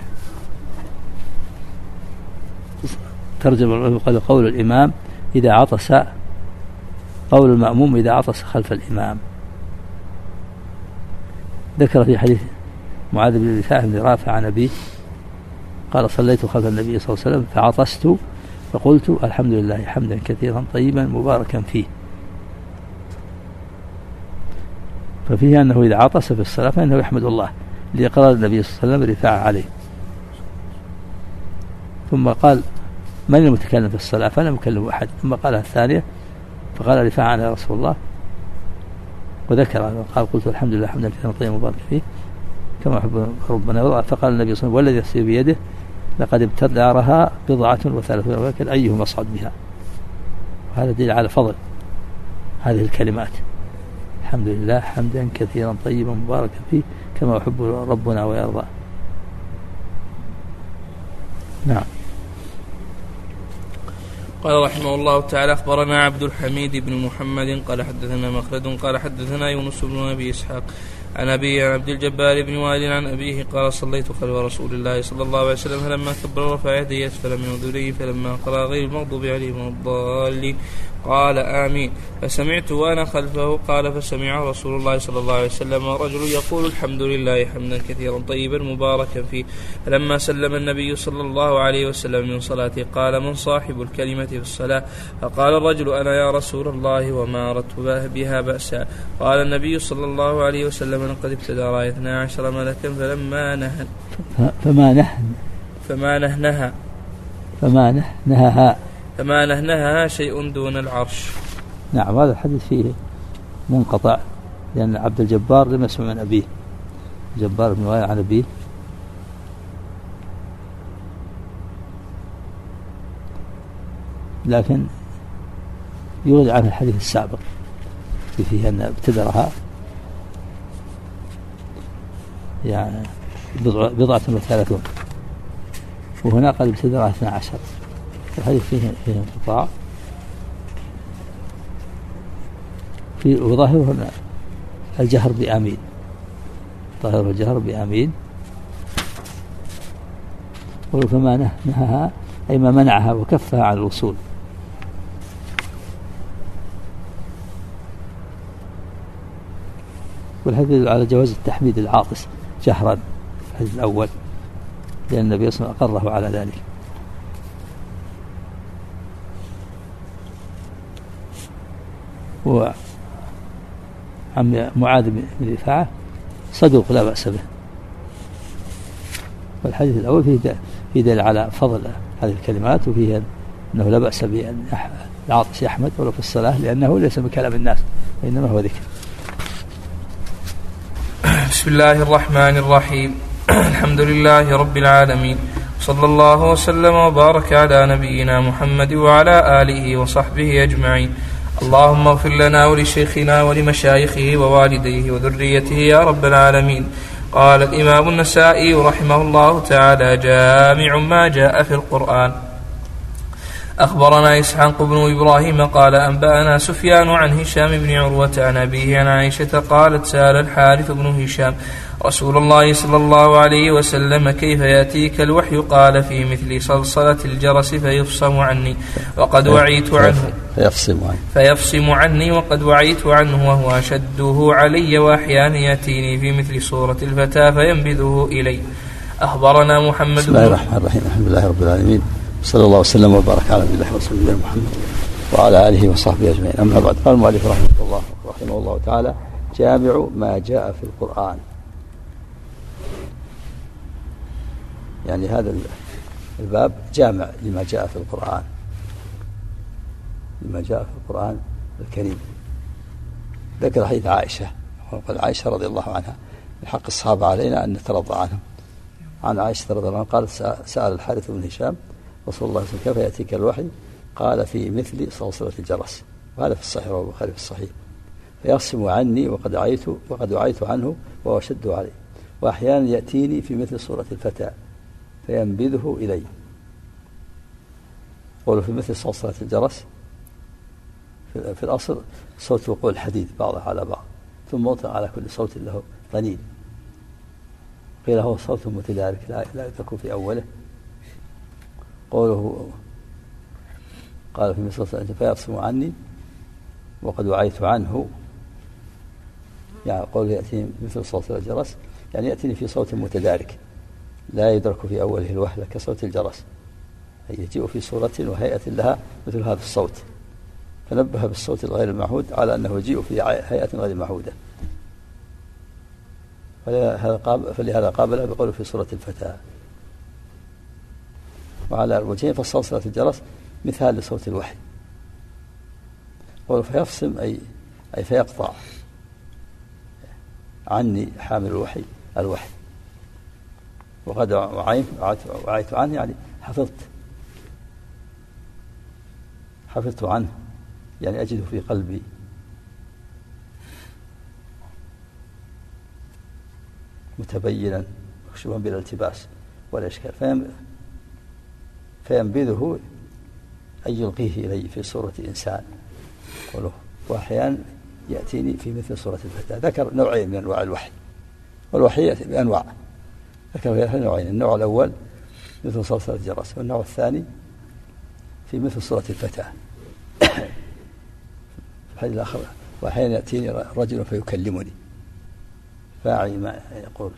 Speaker 2: ترجم قال قول الإمام إذا عطس، قول المأموم إذا عطس خلف الإمام. ذكر في حديث معاذ بن رفاعة بن رافع عن أبيه قال صليت خلف النبي صلى الله عليه وسلم فعطست فقلت الحمد لله حمدا كثيرا طيبا مباركا فيه. ففيه أنه إذا عطس في الصلاة فإنه يحمد الله لإقرار النبي صلى الله عليه وسلم رفاعة عليه. ثم قال من المتكلم في الصلاة فلم يكلم أحد. ثم قال الثانية فقال رفاعة يا رسول الله وذكر قال قلت الحمد لله حمدا كثيرا طيبا مباركا فيه كما يحب ربنا ويرضى. فقال النبي صلى الله عليه وسلم والذي نفسي بيده لقد ابتدرها 37 ملكا أيهم يصعد بها. وهذا دليل على فضل هذه الكلمات الحمد لله حمدا كثيرا طيبا مباركا فيه كما يحب ربنا ويرضى. نعم.
Speaker 1: قال رحمه الله تعالى أخبرنا عبد الحميد بن محمد قال حدثنا مخلد قال حدثنا يونس بن أبي إسحاق عن أبي عبد الجبار بن وائل عن أبيه قال صليت خلف رسول الله صلى الله عليه وسلم فلما كبر رفع يديه أسفل من أذنيه فلما قرأ غير المغضوب عليهم الضالين قال آمين فسمعت وأنا خلفه قال فسمع رسول الله صلى الله عليه وسلم رجل يقول الحمد لله حمدا كثيرا طيبا مباركا فيه. فلما سلم النبي صلى الله عليه وسلم من صلاته قال من صاحب الكلمة في الصلاة؟ فقال الرجل أنا يا رسول الله وما أردت بها بأسا. قال النبي صلى الله عليه وسلم لقد ابتدر 12 ملكا فما نهنها شيء دون العرش.
Speaker 2: نعم. هذا الحديث فيه منقطع لأن عبد الجبار لم يسمع من أبيه جبار بن وائل عن أبيه لكن يرد عنه الحديث السابق فيه أن ابتدرها يعني 37، وهنا قد ابتدرها 12. الحديث فيه انقطاع وظاهره الجهر بآمين، ظاهره الجهر بآمين. فما نهاها أي ما منعها وكفها عن الوصول. والحديث على جواز التحميد العاطس جهرا في الحديث الأول، لأن النبي صلى الله عليه وسلم أقره على ذلك. وعم معاذ بن رفاعة صدوق لا بأس به. والحديث الأول فيه دليل على فضل هذه الكلمات، وفيه أنه لا بأس بأن العاطس يحمد ولو في الصلاة، لأنه ليس من كلام الناس وإنما هو ذكر.
Speaker 1: بسم الله الرحمن الرحيم. الحمد لله رب العالمين، صلى الله وسلم وبارك على نبينا محمد وعلى آله وصحبه أجمعين. اللهم اغفر لنا ولشيخنا ولمشايخه ووالديه وذريته يا رب العالمين. قال الإمام النسائي رحمه الله تعالى: جامع ما جاء في القرآن. أخبرنا إسحاق بن إبراهيم قال أنبأنا سفيان عن هشام بن عروة عن أبيه عن عائشة قالت: سأل الحارث بن هشام رسول الله صلى الله عليه وسلم: كيف يأتيك الوحي؟ قال: في مثل صلصلة الجرس فيفصم عني وقد وعيت عنه فيفصم عني وقد وعيت عنه وهو أشده علي، وأحيانا يأتيني في مثل صورة الفتى فينبذه إلي. أخبرنا محمد
Speaker 2: بسم الله الرحمن الرحيم. الحمد لله رب العالمين، صلى الله وسلم وبارك على نبينا محمد وعلى آله وصحبه أجمعين. أما بعد، قال المؤلف رحمه الله تعالى: جامع ما جاء في القرآن. يعني هذا الباب جامع لما جاء في القرآن، لما جاء في القرآن الكريم. ذكر حديث عائشة، وقال عائشة رضي الله عنها: بحق الصحابة علينا أن نترضى عنهم. عن عائشة رضي الله عنها قالت: سأل الحارث بن هشام رسول الله صلى الله عليه وسلم: كيف يأتيك الوحي؟ قال: في مثل صلصلة الجرس. وهذا في الصحيح، رواه البخاري في الصحيح. فيقسم عني وقد وعيت عنه وهو أشد علي، وأحيانا يأتيني في مثل صورة الفتى فينبذه إلي. قولوا في مثل صلصلة الجرس في الأصل صوت وقوع الحديد بعضها على بعض، ثم وطئ على كل صوت له ضنين. قيل هو صوت متدارك لا يدرك في أوله. قوله قال في مثل صلصلة فيقسم عني وقد وعيت عنه، يعني قوله يأتيني مثل صلصلة الجرس يعني يأتيني في صوت متدارك لا يدرك في أوله الوهلة كصوت الجرس، أي يجيء في صورة وهيئة لها مثل هذا الصوت. فنبه بالصوت الغير المعهود على أنه يجيء في هيئة غير معهودة، فلهذا قابله بقوله في صورة الفتاة. وعلى الوجهين فصلصلة الجرس مثال لصوت الوحي. قوله فيفصم أي فيقطع عني حامل الوحي. وقد وعيت عنه يعني حفظت عنه، يعني أجده في قلبي. متبينا مكشوفا بلا التباس ولا إشكال. فينبذه أي يلقيه إلي في صورة إنسان. قوله وأحيانا يأتيني في مثل صورة الفتاة. ذكر نوعين من أنواع الوحي، والوحي يأتي بأنواع. ذكر فيها نوعين: النوع الأول مثل صلصلة الجرس، والنوع الثاني في مثل صورة الفتاة. الحديث الآخر وأحيانا يأتيني رجل فيكلمني، فاعي ما يقول.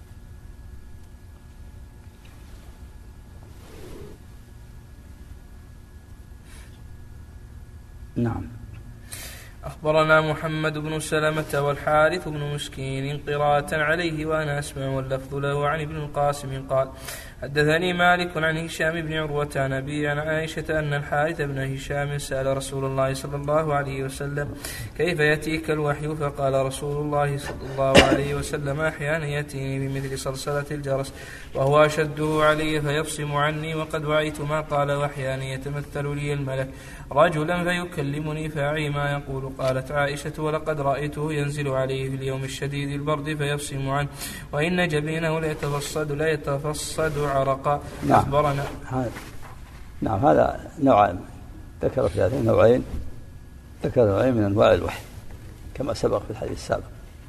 Speaker 2: نعم.
Speaker 1: أخبرنا محمد بن سلمة والحارث بن مسكين قراءة عليه وأنا أسمع، واللفظ له عن ابن القاسم قال: حدثني مالك عن هشام بن عروة عن أبي عن عائشة أن الحارث بن هشام سأل رسول الله صلى الله عليه وسلم كيف يأتيك الوحي؟ فقال رسول الله صلى الله عليه وسلم أحيانا يأتيني بمثل صلصلة الجرس وهو أشده علي فيفصم عني وقد وعيت ما قال، وأحيانا يتمثل لي الملك رجلا فيكلمني فأعي ما يقول. قالت عائشة ولقد رأيته ينزل عليه في اليوم الشديد البرد فيفصم عنه وإن جبينه ليتفصد عرقا. أخبرنا.
Speaker 2: نعم هذا نوعان ذكر في هذين نوعين، ذكر نوعين من أنواع الوحي كما سبق في الحديث السابق.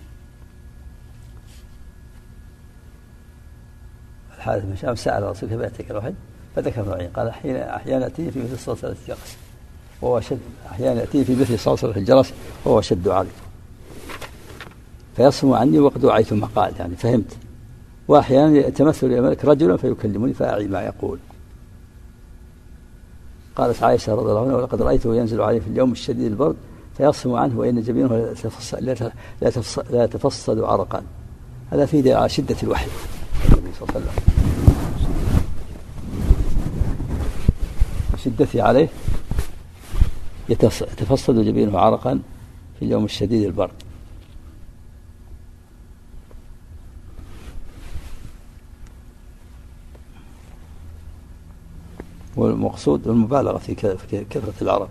Speaker 2: الحارث بن هشام سأل الرسول كيف يأتيك الوحي فذكر نوعين، قال أحيانا يأتيه في مثل صلصلة الجرس وهو أشد، أحيانا يأتيه في مثل صلصلة الجرس وهو أشد علي فيصم عني وقد وعيت ما قال، يعني فهمت. وأحيانا يتمثل الملك رجلا فيكلمني فأعي ما يقول. قالت عائشة رضي الله عنها ولقد رأيته ينزل عليه في اليوم الشديد البرد فيصم عنه وإن جبينه لا يتفصد عرقا. هذا فيه دليل على شدة الوحي النبي صلى الله عليه وسلم، شدته عليه يتفصد جبينه عرقا في اليوم الشديد البرد. والمقصود المبالغة في كثرة العرق.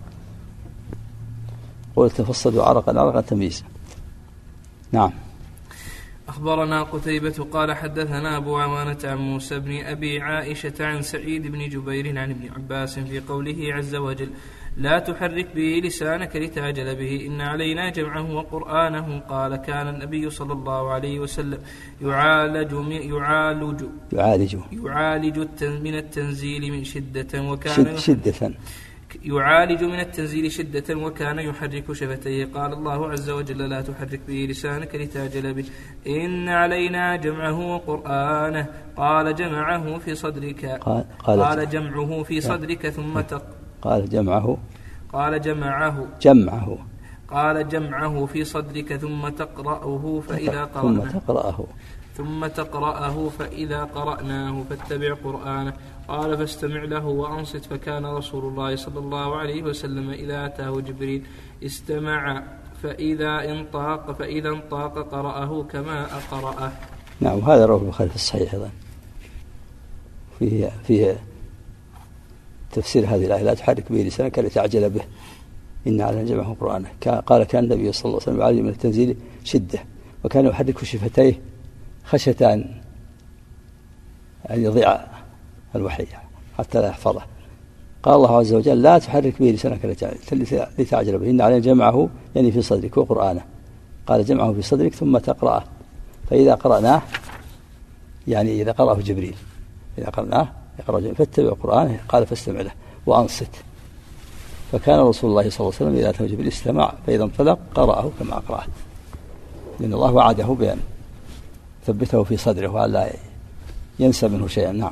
Speaker 2: قل تفصدوا عرقا تمييز. نعم.
Speaker 1: أخبرنا قتيبة قال حدثنا أبو عوانة عن موسى بن أبي عائشة عن سعيد بن جبير عن ابن عباس في قوله عز وجل لا تحرك به لسانك لتعجل به إن علينا جمعه وقرآنه. قال كان النبي صلى الله عليه وسلم يعالج من التنزيل من شدة وكان يحرك شفتيه. قال الله عز وجل لا تحرك به لسانك لتعجل به إن علينا جمعه وقرآنه. قال جمعه في صدرك ثم قال جمعه في صدرك ثم تقرأه فإذا قرأناه فاتبع قرآنه. قال فاستمع له وأنصت. فكان رسول الله صلى الله عليه وسلم إذا أتاه جبريل استمع فإذا انطاق قرأه كما أقرأه.
Speaker 2: نعم. هذا رواه البخاري في الصحيح أيضا فيه تفسير هذه الآية لا تحرك به لسانك لتعجل به إن علينا جمعه قرآنه. قال كان النبي صلى الله عليه وسلم يعالج من التنزيل شدة وكان يحرك شفتيه خشية أن يضيع الوحي حتى لا يحفظه. قال الله عز وجل لا تحرك به لسانك لتعجل به إن علينا جمعه يعني في صدرك وقرآنه. قال جمعه في صدرك ثم تقرأه فإذا قرأناه يعني إذا قرأه جبريل فاتبع قرآنه. قال فاستمع له وأنصت. فكان رسول الله صلى الله عليه وسلم إذا أتاه جبريل استمع فإذا انطلق قرأه كما أقرأه لأن الله وعده بأن ثبته في صدره وألا ينسى منه شيئا. نعم.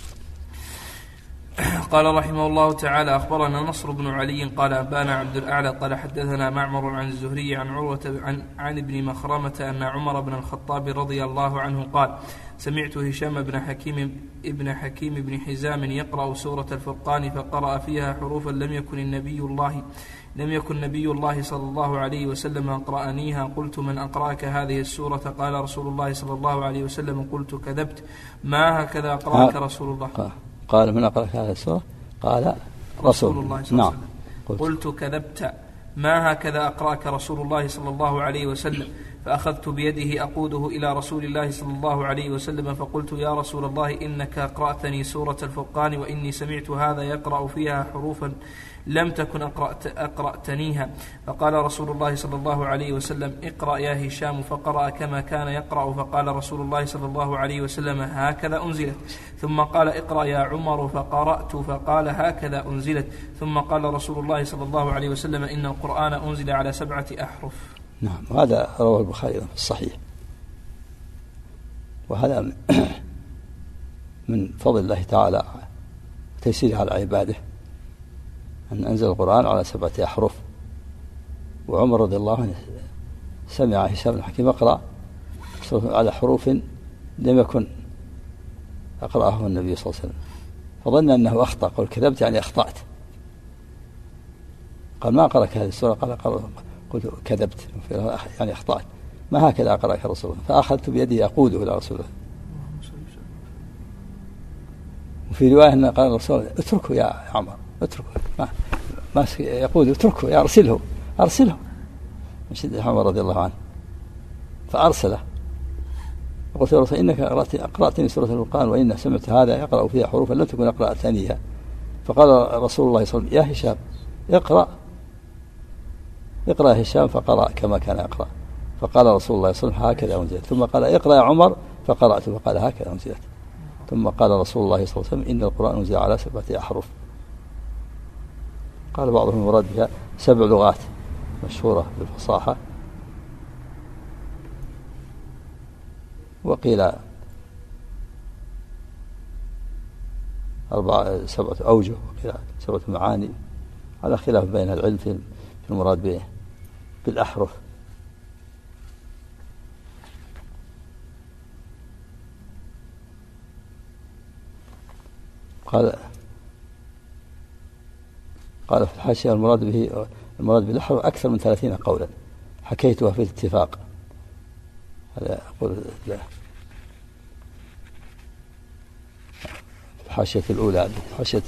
Speaker 1: قال رحمه الله تعالى أخبرنا نصر بن علي قال أنبانا عبد الأعلى قال حدثنا معمر عن الزهري عن عروة عن ابن مخرمة أن عمر بن الخطاب رضي الله عنه قال سمعت هشام بن حكيم بن حزام يقرأ سورة الفرقان فقرأ فيها حروفا لم يكن نبي الله صلى الله عليه وسلم أقرأنيها. قلت من أقرأك هذه السورة؟ قال رسول الله صلى الله عليه وسلم. قلت كذبت ما هكذا أقرأك رسول الله.
Speaker 2: قال من أقرأك هذه السورة؟ قال رسول الله صلى الله عليه وسلم.
Speaker 1: قلت كذبت ما هكذا أقرأك رسول الله صلى الله عليه وسلم. فأخذت بيده أقوده إلى رسول الله صلى الله عليه وسلم فقلت يا رسول الله إنك أقرأتني سورة الفرقان وإني سمعت هذا يقرأ فيها حروفا لم تكن أقرأتنيها. فقال رسول الله صلى الله عليه وسلم اقرأ يا هشام. فقرأ كما كان يقرأ. فقال رسول الله صلى الله عليه وسلم هكذا أنزلت. ثم قال اقرأ يا عمر. فقرأت فقال هكذا أنزلت. ثم قال رسول الله صلى الله عليه وسلم إن القرآن أنزل على 7 أحرف.
Speaker 2: نعم. وهذا رواه البخاري في الصحيح. وهذا من فضل الله تعالى تيسيره على عباده أن أنزل القرآن على 7 أحرف. وعمر رضي الله عنه سمع هشام بن حكيم يقرأ على حروف لم يكن أقرأه النبي صلى الله عليه وسلم، فظن أنه أخطأ، قال كذبت يعني أخطأت، قال ما أقرأك هذه السورة، قلت كذبت يعني أخطأت، ما هكذا أقرأك رسول الله، فأخذت بيده أقوده إلى رسول الله. وفي رواية أن قال الرسول اتركه يا عمر، اتركه، ما يقول اتركه يا أرسله من شدة عمر رضي الله عنه، فأرسله. وقلت له إنك أقرأتني سورة الفرقان وإن سمعت هذا يقرأ فيها حروفا لم تكن أقرأتنيها. فقال رسول الله صلى الله عليه وسلم يا هشام اقرأ يا هشام، فقرأ كما كان يقرأ. فقال رسول الله صلى الله عليه وسلم هكذا أنزلت. ثم قال اقرأ يا عمر، فقرأت فقال هكذا أنزلت. ثم قال رسول الله صلى الله عليه وسلم إن القرآن أنزل على 7 أحرف. قال بعضهم المراد بها 7 لغات مشهورة بالفصاحة، وقيل 7 أوجه، وقيل 7 معاني، على خلاف بين العلم في المراد بالأحرف. قال في الحاشية المراد بالأحرف أكثر من 30 قولا حكيتها في الاتفاق. هذا أقول الحاشية الأولى، حاشية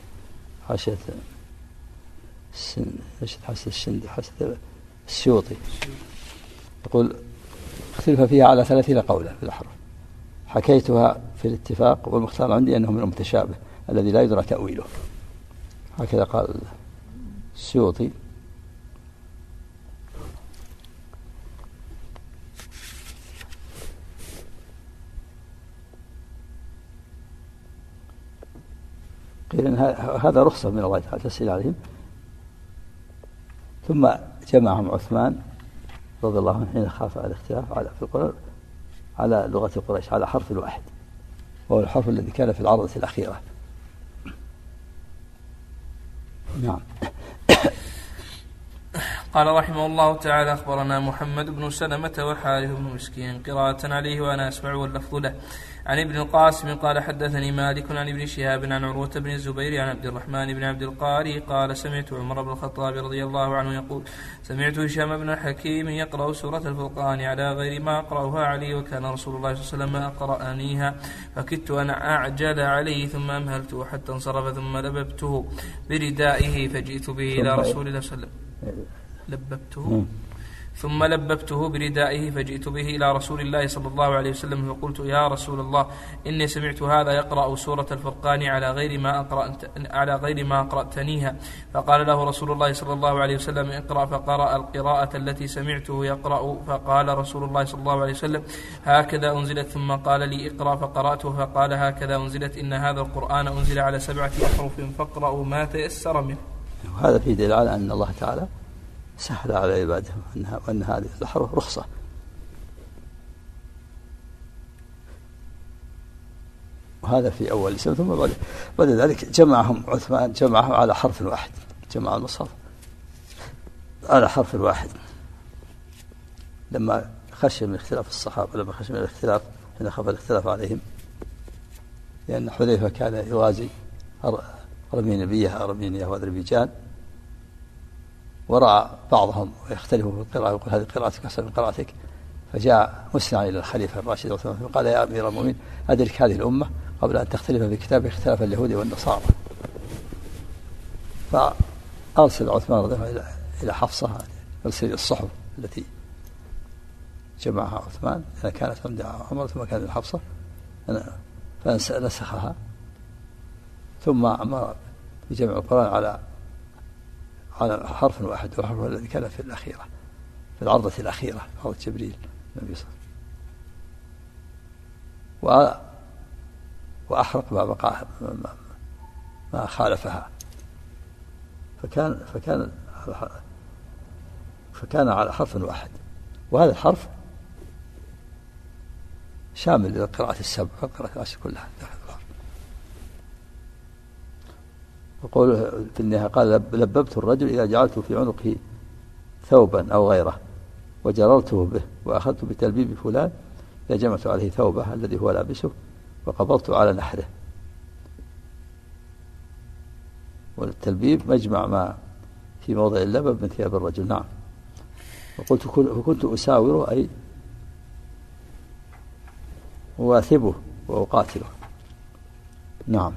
Speaker 2: السيوطي، يقول اختلف فيها على 30 قولا في الأحرف، حكيتها في الاتفاق، والمختار عندي أنه من المتشابه الذي لا يدرى تأويله. هكذا قال السيوطي. قيل إن هذا رخصة من الله تعالى تسهيل عليهم. ثم جمعهم عثمان رضي الله عنه حين خاف على الاختلاف في القرآن على لغة قريش على حرف واحد، وهو الحرف الذي كان في العرضة الأخيرة. نعم.
Speaker 1: قال رحمه الله تعالى أخبرنا محمد بن سلمة وحارث بن مسكين قراءة عليه وأنا أسمع واللفظ له. عن ابن القاسم قال حدثني مالك عن ابن شهاب عن عروة بن الزبير عن عبد الرحمن بن عبد القاري قال سمعت عمر بن الخطاب رضي الله عنه يقول سمعت هشام بن الحكيم يقرأ سورة الفرقان على غير ما أقرأها عليه، وكان رسول الله صلى الله عليه وسلم أقرأنيها، فكدت أن أعجل عليه ثم أمهلته حتى انصرف ثم لببته بردائه فجئت به إلى رسول الله صلى الله عليه وسلم ثم لببته بردائه فجئت به إلى رسول الله صلى الله عليه وسلم فقلت يا رسول الله إني سمعت هذا يقرأ سورة الفرقان على غير ما أقرأتنيها. فقال له رسول الله صلى الله عليه وسلم اقرأ، فقرأ القراءة التي سمعته يقرأ. فقال رسول الله صلى الله عليه وسلم هكذا أنزلت. ثم قال لي اقرأ، فقرأته فقال هكذا أنزلت، إن هذا القرآن أنزل على 7 أحرف فاقرأوا ما تيسر منه.
Speaker 2: وهذا في دليل على أن الله تعالى سهل على عباده، وأن هذه الأحرف رخصة. وهذا في أول الإسلام. ثم بعد ذلك جمعهم عثمان على حرف واحد، جمع المصحف على حرف واحد لما خشي من اختلاف الصحابة، لما خشي من الاختلاف حين خاف الاختلاف عليهم، لأن حذيفة كان يوازي أرمينيا وأذربيجان، ورأى بعضهم يختلفوا في القراءة ويقول هذه قراءتك أحسن من قراءتك، فجاء مسرعا إلى الخليفة الراشد عثمان فقال يا أمير المؤمنين أدرك هذه الأمة قبل أن تختلف في كتابه اختلاف اليهود والنصارى. فأرسل عثمان رضي الله عنه إلى حفصة أرسل الصحف التي جمعها عثمان، لأنها كانت عند عمر ثم كانت حفصة، فنسخها، ثم أمر بجمع القرآن على حرف واحد، والحرف الذي كان في الأخيرة، في العرضة الأخيرة، عرض جبريل النبي صلى الله عليه وسلم، وأحرق ما خالفها، فكان على حرف واحد. وهذا الحرف شامل للقراءة 7 والقراءة 10 كلها داخل الحرف. يقول في النهاية قال لببت الرجل إذا جعلت في عنقه ثوبا أو غيره وجررته به، وأخذت بتلبيب فلان إذا جمعت عليه ثوبه الذي هو لابسه وقبضت على نحره. والتلبيب مجمع ما في موضع اللبب من ثياب الرجل. نعم. وكنت أساوره أي أواثبه وأقاتله. نعم.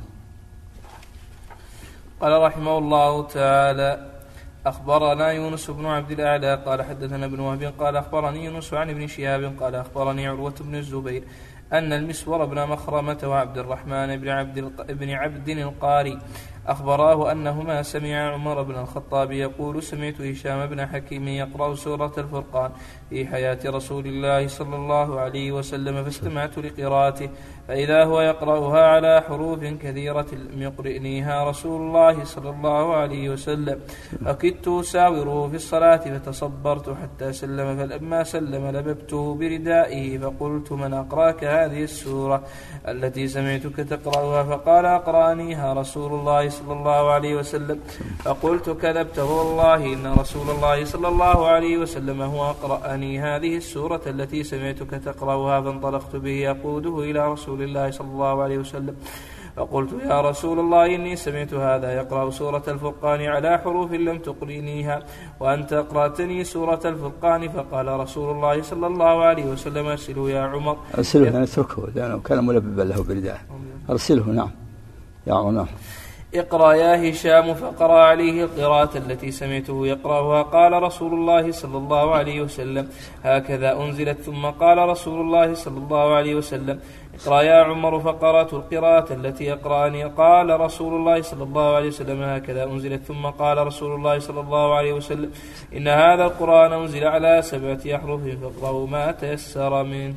Speaker 1: قال رحمه الله تعالى: أخبرنا يونس بن عبد الأعلى قال حدثنا ابن وهب قال أخبرني يونس عن ابن شهاب قال أخبرني عروة بن الزبير أن المسور بن مخرمة وعبد الرحمن بن عبد القاري أخبراه أنهما سمع عمر بن الخطاب يقول: سمعت هشام بن حكيم يقرأ سورة الفرقان في حياة رسول الله صلى الله عليه وسلم، فاستمعت لقراءته فإذا هو يقرأها على حروف كثيرة لم يقرئنيها رسول الله صلى الله عليه وسلم، فكدت أساوره في الصلاة فتصبرت حتى سلم، فلما سلم لببته بردائه فقلت: من أقرأك هذه السورة التي سمعتك تقرأها؟ فقال: أقرأنيها رسول الله صلى الله عليه وسلم. فقلت: كذبت والله إن رسول الله صلى الله عليه وسلم هو أقرأني هذه السورة التي سمعتك تقرأها. فانطلقت به أقوده إلى رسول الله صلى الله عليه وسلم فقلت: يا رسول الله إني سمعت هذا يقرأ سورة الفرقان على حروف لم تقرئنيها وأنت أقرأتني سورة الفرقان. فقال رسول الله صلى الله عليه وسلم: أرسله يا عمر.
Speaker 2: أرسله يعني اتركه لأنه كان ملببا له برداء. أرسله. نعم يا عمر. نعم.
Speaker 1: اقرأ يا هشام. فقرأ عليه القراءة التي سمعته يقرأها. قال رسول الله صلى الله عليه وسلم: هكذا أنزلت. ثم قال رسول الله صلى الله عليه وسلم: اقرأ يا عمر. فقرأت القراءة التي يقرأني. قال رسول الله صلى الله عليه وسلم: هكذا أنزلت. ثم قال رسول الله صلى الله عليه وسلم: إن هذا القرآن أنزل على 7 أحرف فاقرأوا ما تيسر منه.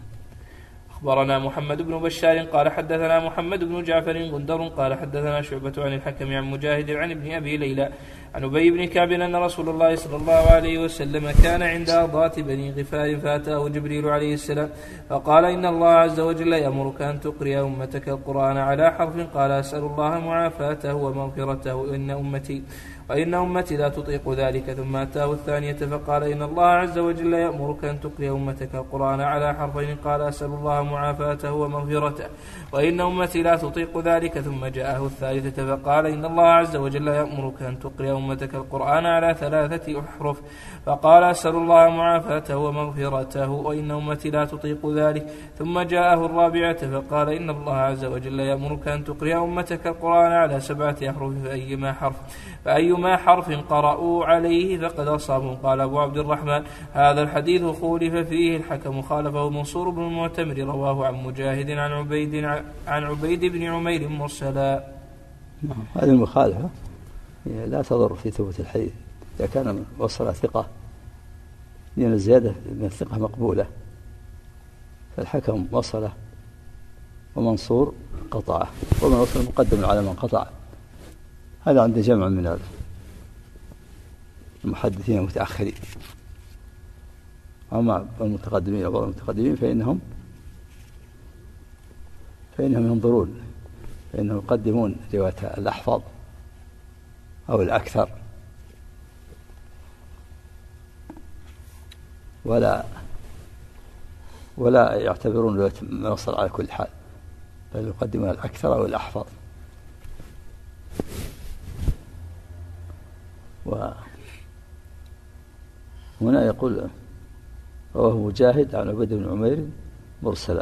Speaker 1: أخبرنا محمد بن بشار قال حدثنا محمد بن جعفر غندر قال حدثنا شعبة عن الحكم عن مجاهد عن ابن أبي ليلى عن أبي بن كعب أن رسول الله صلى الله عليه وسلم كان عند أضاة بني غفار فأتاه جبريل عليه السلام فقال: إن الله عز وجل يأمرك أن تقرئ أمتك القرآن على حرف. قال: أسأل الله معافاته ومغفرته وإن أمتي لا تطيق ذلك. ثم أتاه الثانية فقال: إن الله عز وجل يأمرك أن تقرئ أمتك القرآن على حرفين. قال: أسأل الله معافاته ومغفرته وإن أمتي لا تطيق ذلك. ثم جاءه الثالثة فقال: إن الله عز وجل يأمرك أن تقرئ أمتك القرآن على 3 أحرف. فقال: أسأل الله معافاته ومغفرته وإن أمتي لا تطيق ذلك. ثم جاءه الرابعة فقال: إن الله عز وجل يأمرك أن تقرئ أمتك القرآن على 7 أحرف فأيما حرف قرأوا عليه فقد أصابوا. قال أبو عبد الرحمن: هذا الحديث خولف فيه الحكم خالفه منصور بن المعتمر رواه عن مجاهد عن عبيد بن عمير مرسلا.
Speaker 2: هذه المخالفة لا تضر في ثبوت الحديث إذا كان وصل ثقة، لأن الزيادة من الثقة مقبولة، فالحكم وصله ومنصور قطعه، ومن وصل مقدم على من قطع. هذا عند جمع من المحدثين المتأخرين. أما المتقدمين وبعض المتقدمين فإنهم ينظرون، فإنهم يقدمون رواية الأحفظ أو الأكثر، ولا يعتبرون رواية من وصل على كل حال، بل يقدمون الأكثر أو الأحفظ. وهنا يقول: رواه مجاهد عن عبيد بن عمير مرسلا.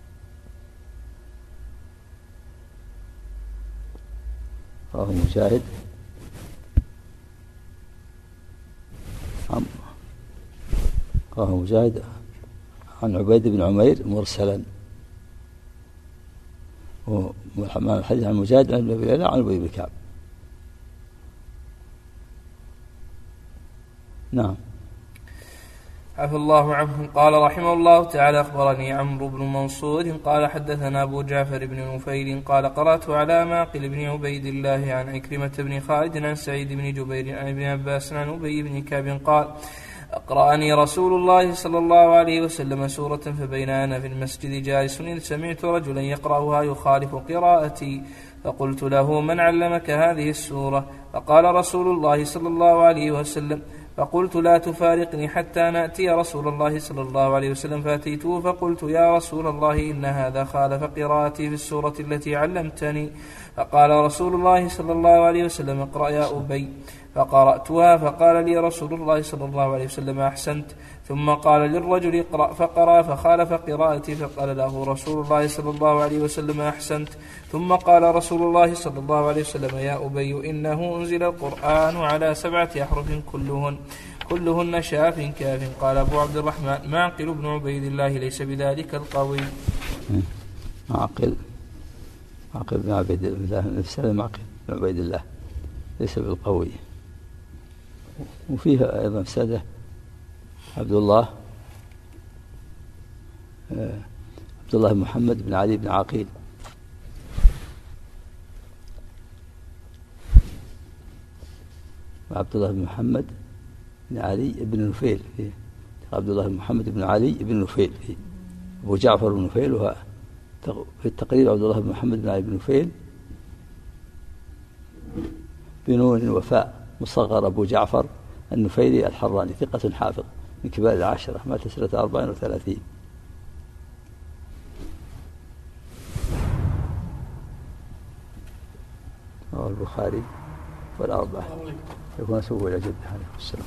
Speaker 2: رواه مجاهد عن عبيد بن عمير مرسلا، الحديث عن مجاهد عن ابي ليلى عن ابي بن كعب. نعم.
Speaker 1: عفى الله عنهم. قال رحمه الله تعالى: أخبرني عمرو بن منصور قال حدثنا أبو جعفر بن نفيل قال: قرأت على معقل بن عبيد الله عن عكرمة بن خالد عن سعيد بن جبير عن ابن عباس عن أبي بن كعب قال: أقرأني رسول الله صلى الله عليه وسلم سورة فبين أنا في المسجد جالس إذ سمعت رجلا يقرأها يخالف قراءتي، فقلت له: من علمك هذه السورة؟ فقال رسول الله صلى الله عليه وسلم: فقلت لا تفارقني حتى نأتي رسول الله صلى الله عليه وسلم، فأتيته فقلت يا رسول الله إن هذا خالف قراءتي في السورة التي علمتني. فقال رسول الله صلى الله عليه وسلم اقرأ يا أبي، فقرأتها فقال لي رسول الله صلى الله عليه وسلم أحسنت. ثم قال للرجل اقرأ، فقرأ فخالف قراءتي، فقال له رسول الله صلى الله عليه وسلم أحسنت. ثم قال رسول الله صلى الله عليه وسلم يا أبي إنه أنزل القرآن على 7 أحرف كلهن شاف كاف. قال أبو عبد الرحمن معقل بن عبيد الله ليس بذلك القوي.
Speaker 2: معقل بن عبيد الله نفسه، معقل بن عبيد الله ليس بالقوي. وفيها أيضا سادة عبد الله بن محمد بن علي بن عقيل، وعبد الله بن محمد بن علي بن نفيل، عبد الله بن محمد بن علي بن نفيل أبو جعفر بن نفيل، وهو في التقريب عبد الله بن محمد بن علي بن نفيل بنون وفاء مصغر أبو جعفر النفيلي الحراني، ثقة حافظ من كبار العاشرة، مات سنة 34. رواه البخاري والأربعة. يكون سووا إلى جده عليه السلام.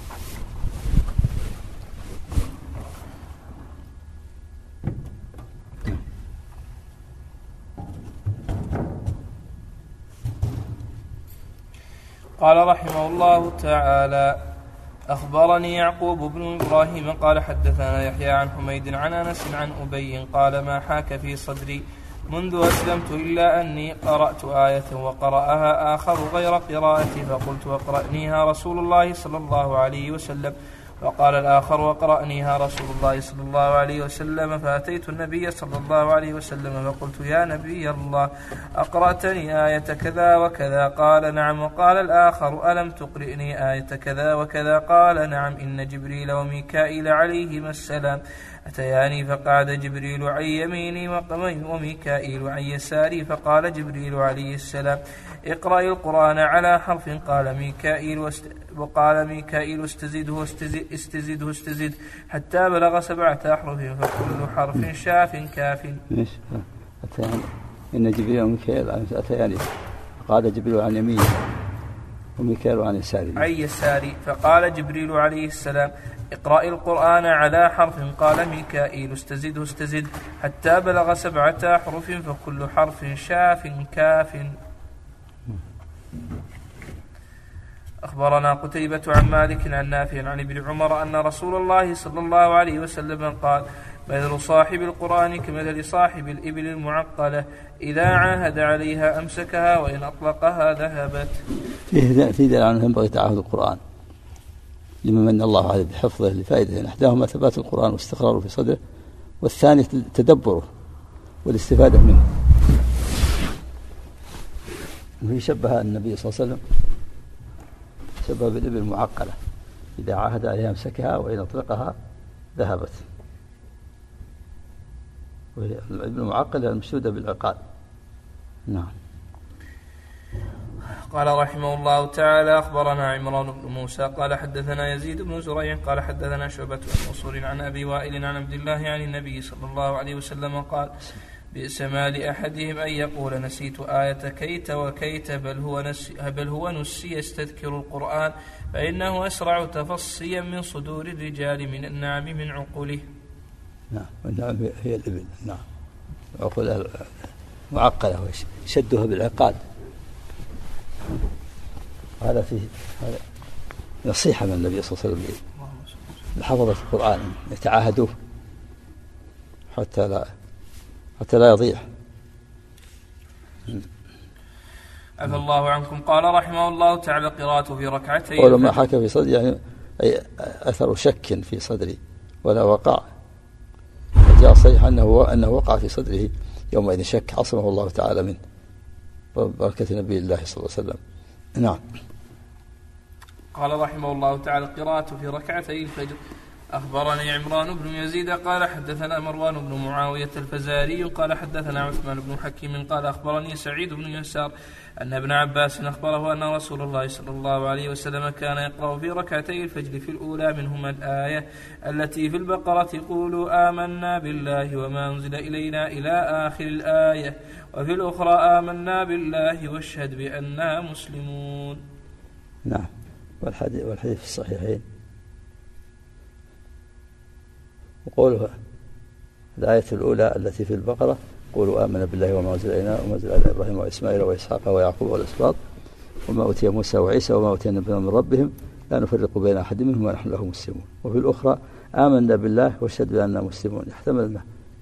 Speaker 1: قال رحمه الله تعالى أخبرني يعقوب بن إبراهيم قال حدثنا يحيى عن حميد عن أنس عن أبي قال ما حاك في صدري منذ أسلمت إلا أني قرأت آية وقرأها آخر غير قراءتي، فقلت وقرأنيها رسول الله صلى الله عليه وسلم، وقال الآخر وقرأنيها رسول الله صلى الله عليه وسلم. فأتيت النبي صلى الله عليه وسلم فقلت يا نبي الله أقرأتني آية كذا وكذا؟ قال نعم. وقال الآخر ألم تقرئني آية كذا وكذا؟ قال نعم. إن جبريل وميكائيل عليهما السلام أتياني فقعد جبريل عن يميني وميكائيل عن يساري، فقال جبريل عليه السلام اقرأ القرآن على حرف. وقال ميكائيل استزده حتى بلغ 7 أحرف، فكل حرف شاف كاف.
Speaker 2: أتياني إن جبريل وميكائيل أتياني فقال جبريل عن يميني وميكائيل عن يساري، فقال جبريل عليه السلام اقرأ القرآن على حرف. قال ميكائيل استزد حتى بلغ 7 أحرف، فكل حرف شاف كاف. أخبرنا قتيبة عن مالك عن نافع عن ابن عمر أن رسول الله صلى الله عليه وسلم قال مثل صاحب القرآن كمثل صاحب الإبل المعقلة إذا عاهد عليها أمسكها وإن أطلقها ذهبت. في دليل عنه ينبغي تعاهد القرآن لمن من الله عليه بحفظه لفائدة، إحداهما ثبات القرآن واستقراره في صدره، والثاني تدبره والاستفادة منه. وهي شبه النبي صلى الله عليه وسلم شبه بالإبل المعقلة إذا عاهد عليها أمسكها وإن أطلقها ذهبت. والإبل المعقلة المشدودة بالعقال. نعم.
Speaker 1: قال رحمه الله تعالى أخبرنا عمران بن موسى قال حدثنا يزيد بن زريع قال حدثنا شعبة بن منصور عن أبي وائل عن عبد الله عن النبي صلى الله عليه وسلم قال بئس ما لأحدهم أن يقول نسيت آية كيت وكيت بل هو نسي يستذكر القرآن، فإنه أسرع تفصيا من صدور الرجال من النعم من عقله.
Speaker 2: نعم. والنعم هي الإبل. نعم. عقلها معقلة شدها بالعقال. هذا فيه نصيحة من النبي صلى الله عليه وسلم لحفظة القرآن يتعاهدوه حتى لا يضيع.
Speaker 1: عفى الله عنكم. قال رحمه الله تعالى قراءته في ركعتين.
Speaker 2: ولما حكى في صدري يعني أي أثر شك في صدري ولا وقع، جاء صحيح أنه وقع في صدره يومئذ شك عصمه الله تعالى منه بركة نبي الله صلى الله عليه وسلم. نعم.
Speaker 1: قال رحمه الله تعالى قراءته في ركعتي الفجر أخبرني عمران بن يزيد قال حدثنا مروان بن معاوية الفزاري قال حدثنا عثمان بن حكيم قال أخبرني سعيد بن يسار أن ابن عباس أخبره أن رسول الله صلى الله عليه وسلم كان يقرأ في ركعتي الفجر في الأولى منهما الآية التي في البقرة قولوا آمنا بالله وما أنزل إلينا إلى آخر الآية، وفي الأخرى آمنا بالله واشهد بأننا مسلمون.
Speaker 2: نعم. والحديث في الصحيحين وقوله الآية الأولى التي في البقرة قولوا آمنا بالله وما أنزل إلينا وما أنزل إلى إبراهيم وإسماعيل وإسحاق ويعقوب والأسباط وما أوتي موسى وعيسى وما أوتي النبيون من ربهم لا نفرق بين أحد منهم ونحن له مسلمون. وفي الأخرى آمنا بالله واشهد بأننا مسلمون. يحتمل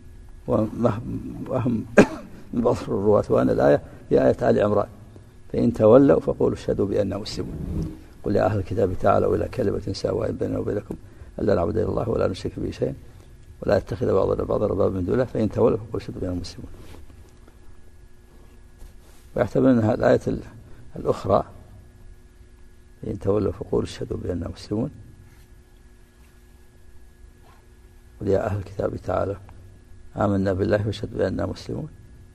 Speaker 2: وهم من بعض الرواة وأن الآية هي آية آل عمران فإن تولوا فقولوا اشهدوا بأننا مسلمون. قل يا أهل الكتاب تعالوا إلى كلمة سواء بيننا وبينكم ألا نعبد إلا الله ولا نشرك به شيئا ولا يتخذ بعضنا بعضا أربابا من دونه فإن تولوا فقولوا اشهدوا بأننا مسلمون. ويحتمل أنها الآية الأخرى فإن تولوا فقولوا اشهدوا بأننا مسلمون. قل يا أهل الكتاب تعالوا آمنا بالله واشهدوا بأننا مسلمون.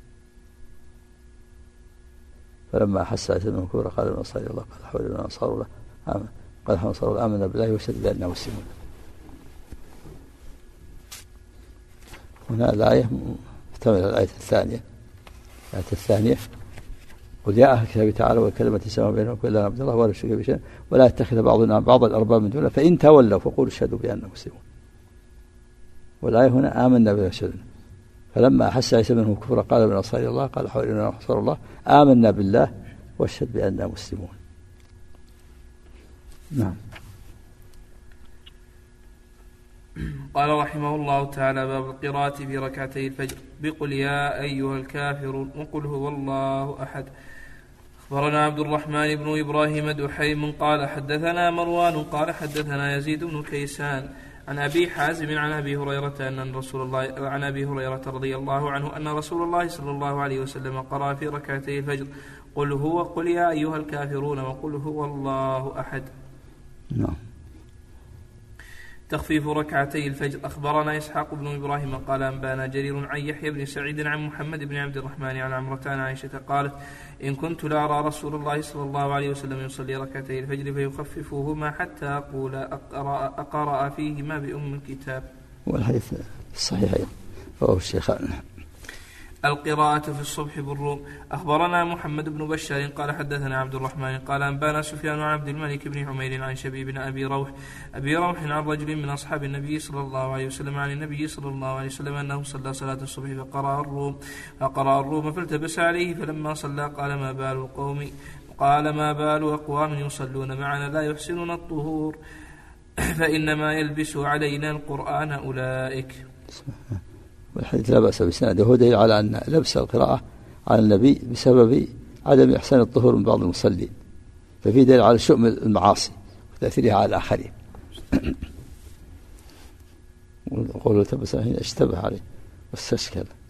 Speaker 2: فلما أحس عيسى بن مريم قال النصارى الله قال حولنا نصارى الله قال نصارى الله آمنا بالله واشهدوا بأننا مسلمون. هنا الآية تحتمل الآية الثانية قل يا أهل الكتاب تعالوا وكلمة سواء بينكم إلا نعبد الله ولا نشرك به شيئا ولا يتخذ بعضنا بعضا أربابا من دونه فإن تولوا فقولوا اشهدوا بأننا مسلمون. والآية هنا آمنا بالله واشهدوا. فلما أحس عيسى منهم الكفر قال النصارى الله قال حولنا نصارى الله آمنا بالله واشهد بأننا مسلمون. نعم.
Speaker 1: قال رحمه الله تعالى باب القراءة في ركعتي الفجر بقل يا أيها الكافرون وقل هو الله أحد. أخبرنا عبد الرحمن بن إبراهيم دحيم قال حدثنا مروان قال حدثنا يزيد بن كيسان عن أبي حازم عن أبي هريرة عن أبي هريرة رضي الله عنه أن رسول الله صلى الله عليه وسلم قرأ في ركعتي الفجر قل يا أيها الكافرون وقل هو الله أحد.
Speaker 2: نعم.
Speaker 1: تخفيف ركعتي الفجر. أخبرنا إسحاق بن إبراهيم قال أنبانا جرير عن يحيى بن سعيد عن محمد بن عبد الرحمن عن عمرة عن عائشة قالت إن كنت لأرى رسول الله صلى الله عليه وسلم يصلي ركعتي الفجر فيخففهما حتى أقول أقرأ فيهما بأم الكتاب.
Speaker 2: والحديث الصحيحين رواه الشيخان.
Speaker 1: القراءة في الصبح بالروم. أخبرنا محمد بن بشار قال حدثنا عبد الرحمن قال أنبانا سفيان عن عبد الملك بن عمير عن شبيب بن أبي روح عن رجل من أصحاب النبي صلى الله عليه وسلم عن النبي صلى الله عليه وسلم أنه صلى صلاة الصبح فقرأ الروم فالتبس عليه فلما صلى قال ما بال أقوام يصلون معنا لا يحسنون الطهور فإنما يلبس علينا القرآن أولئك.
Speaker 2: والحديث لا بأس بسنده هو دليل على أن لبس القراءة على النبي بسبب عدم إحسان الطهور من بعض المصلين ففي دليل على شؤم المعاصي وتأثيرها على الآخرين. وقوله تبس عليه اشتبه عليه واستشكل.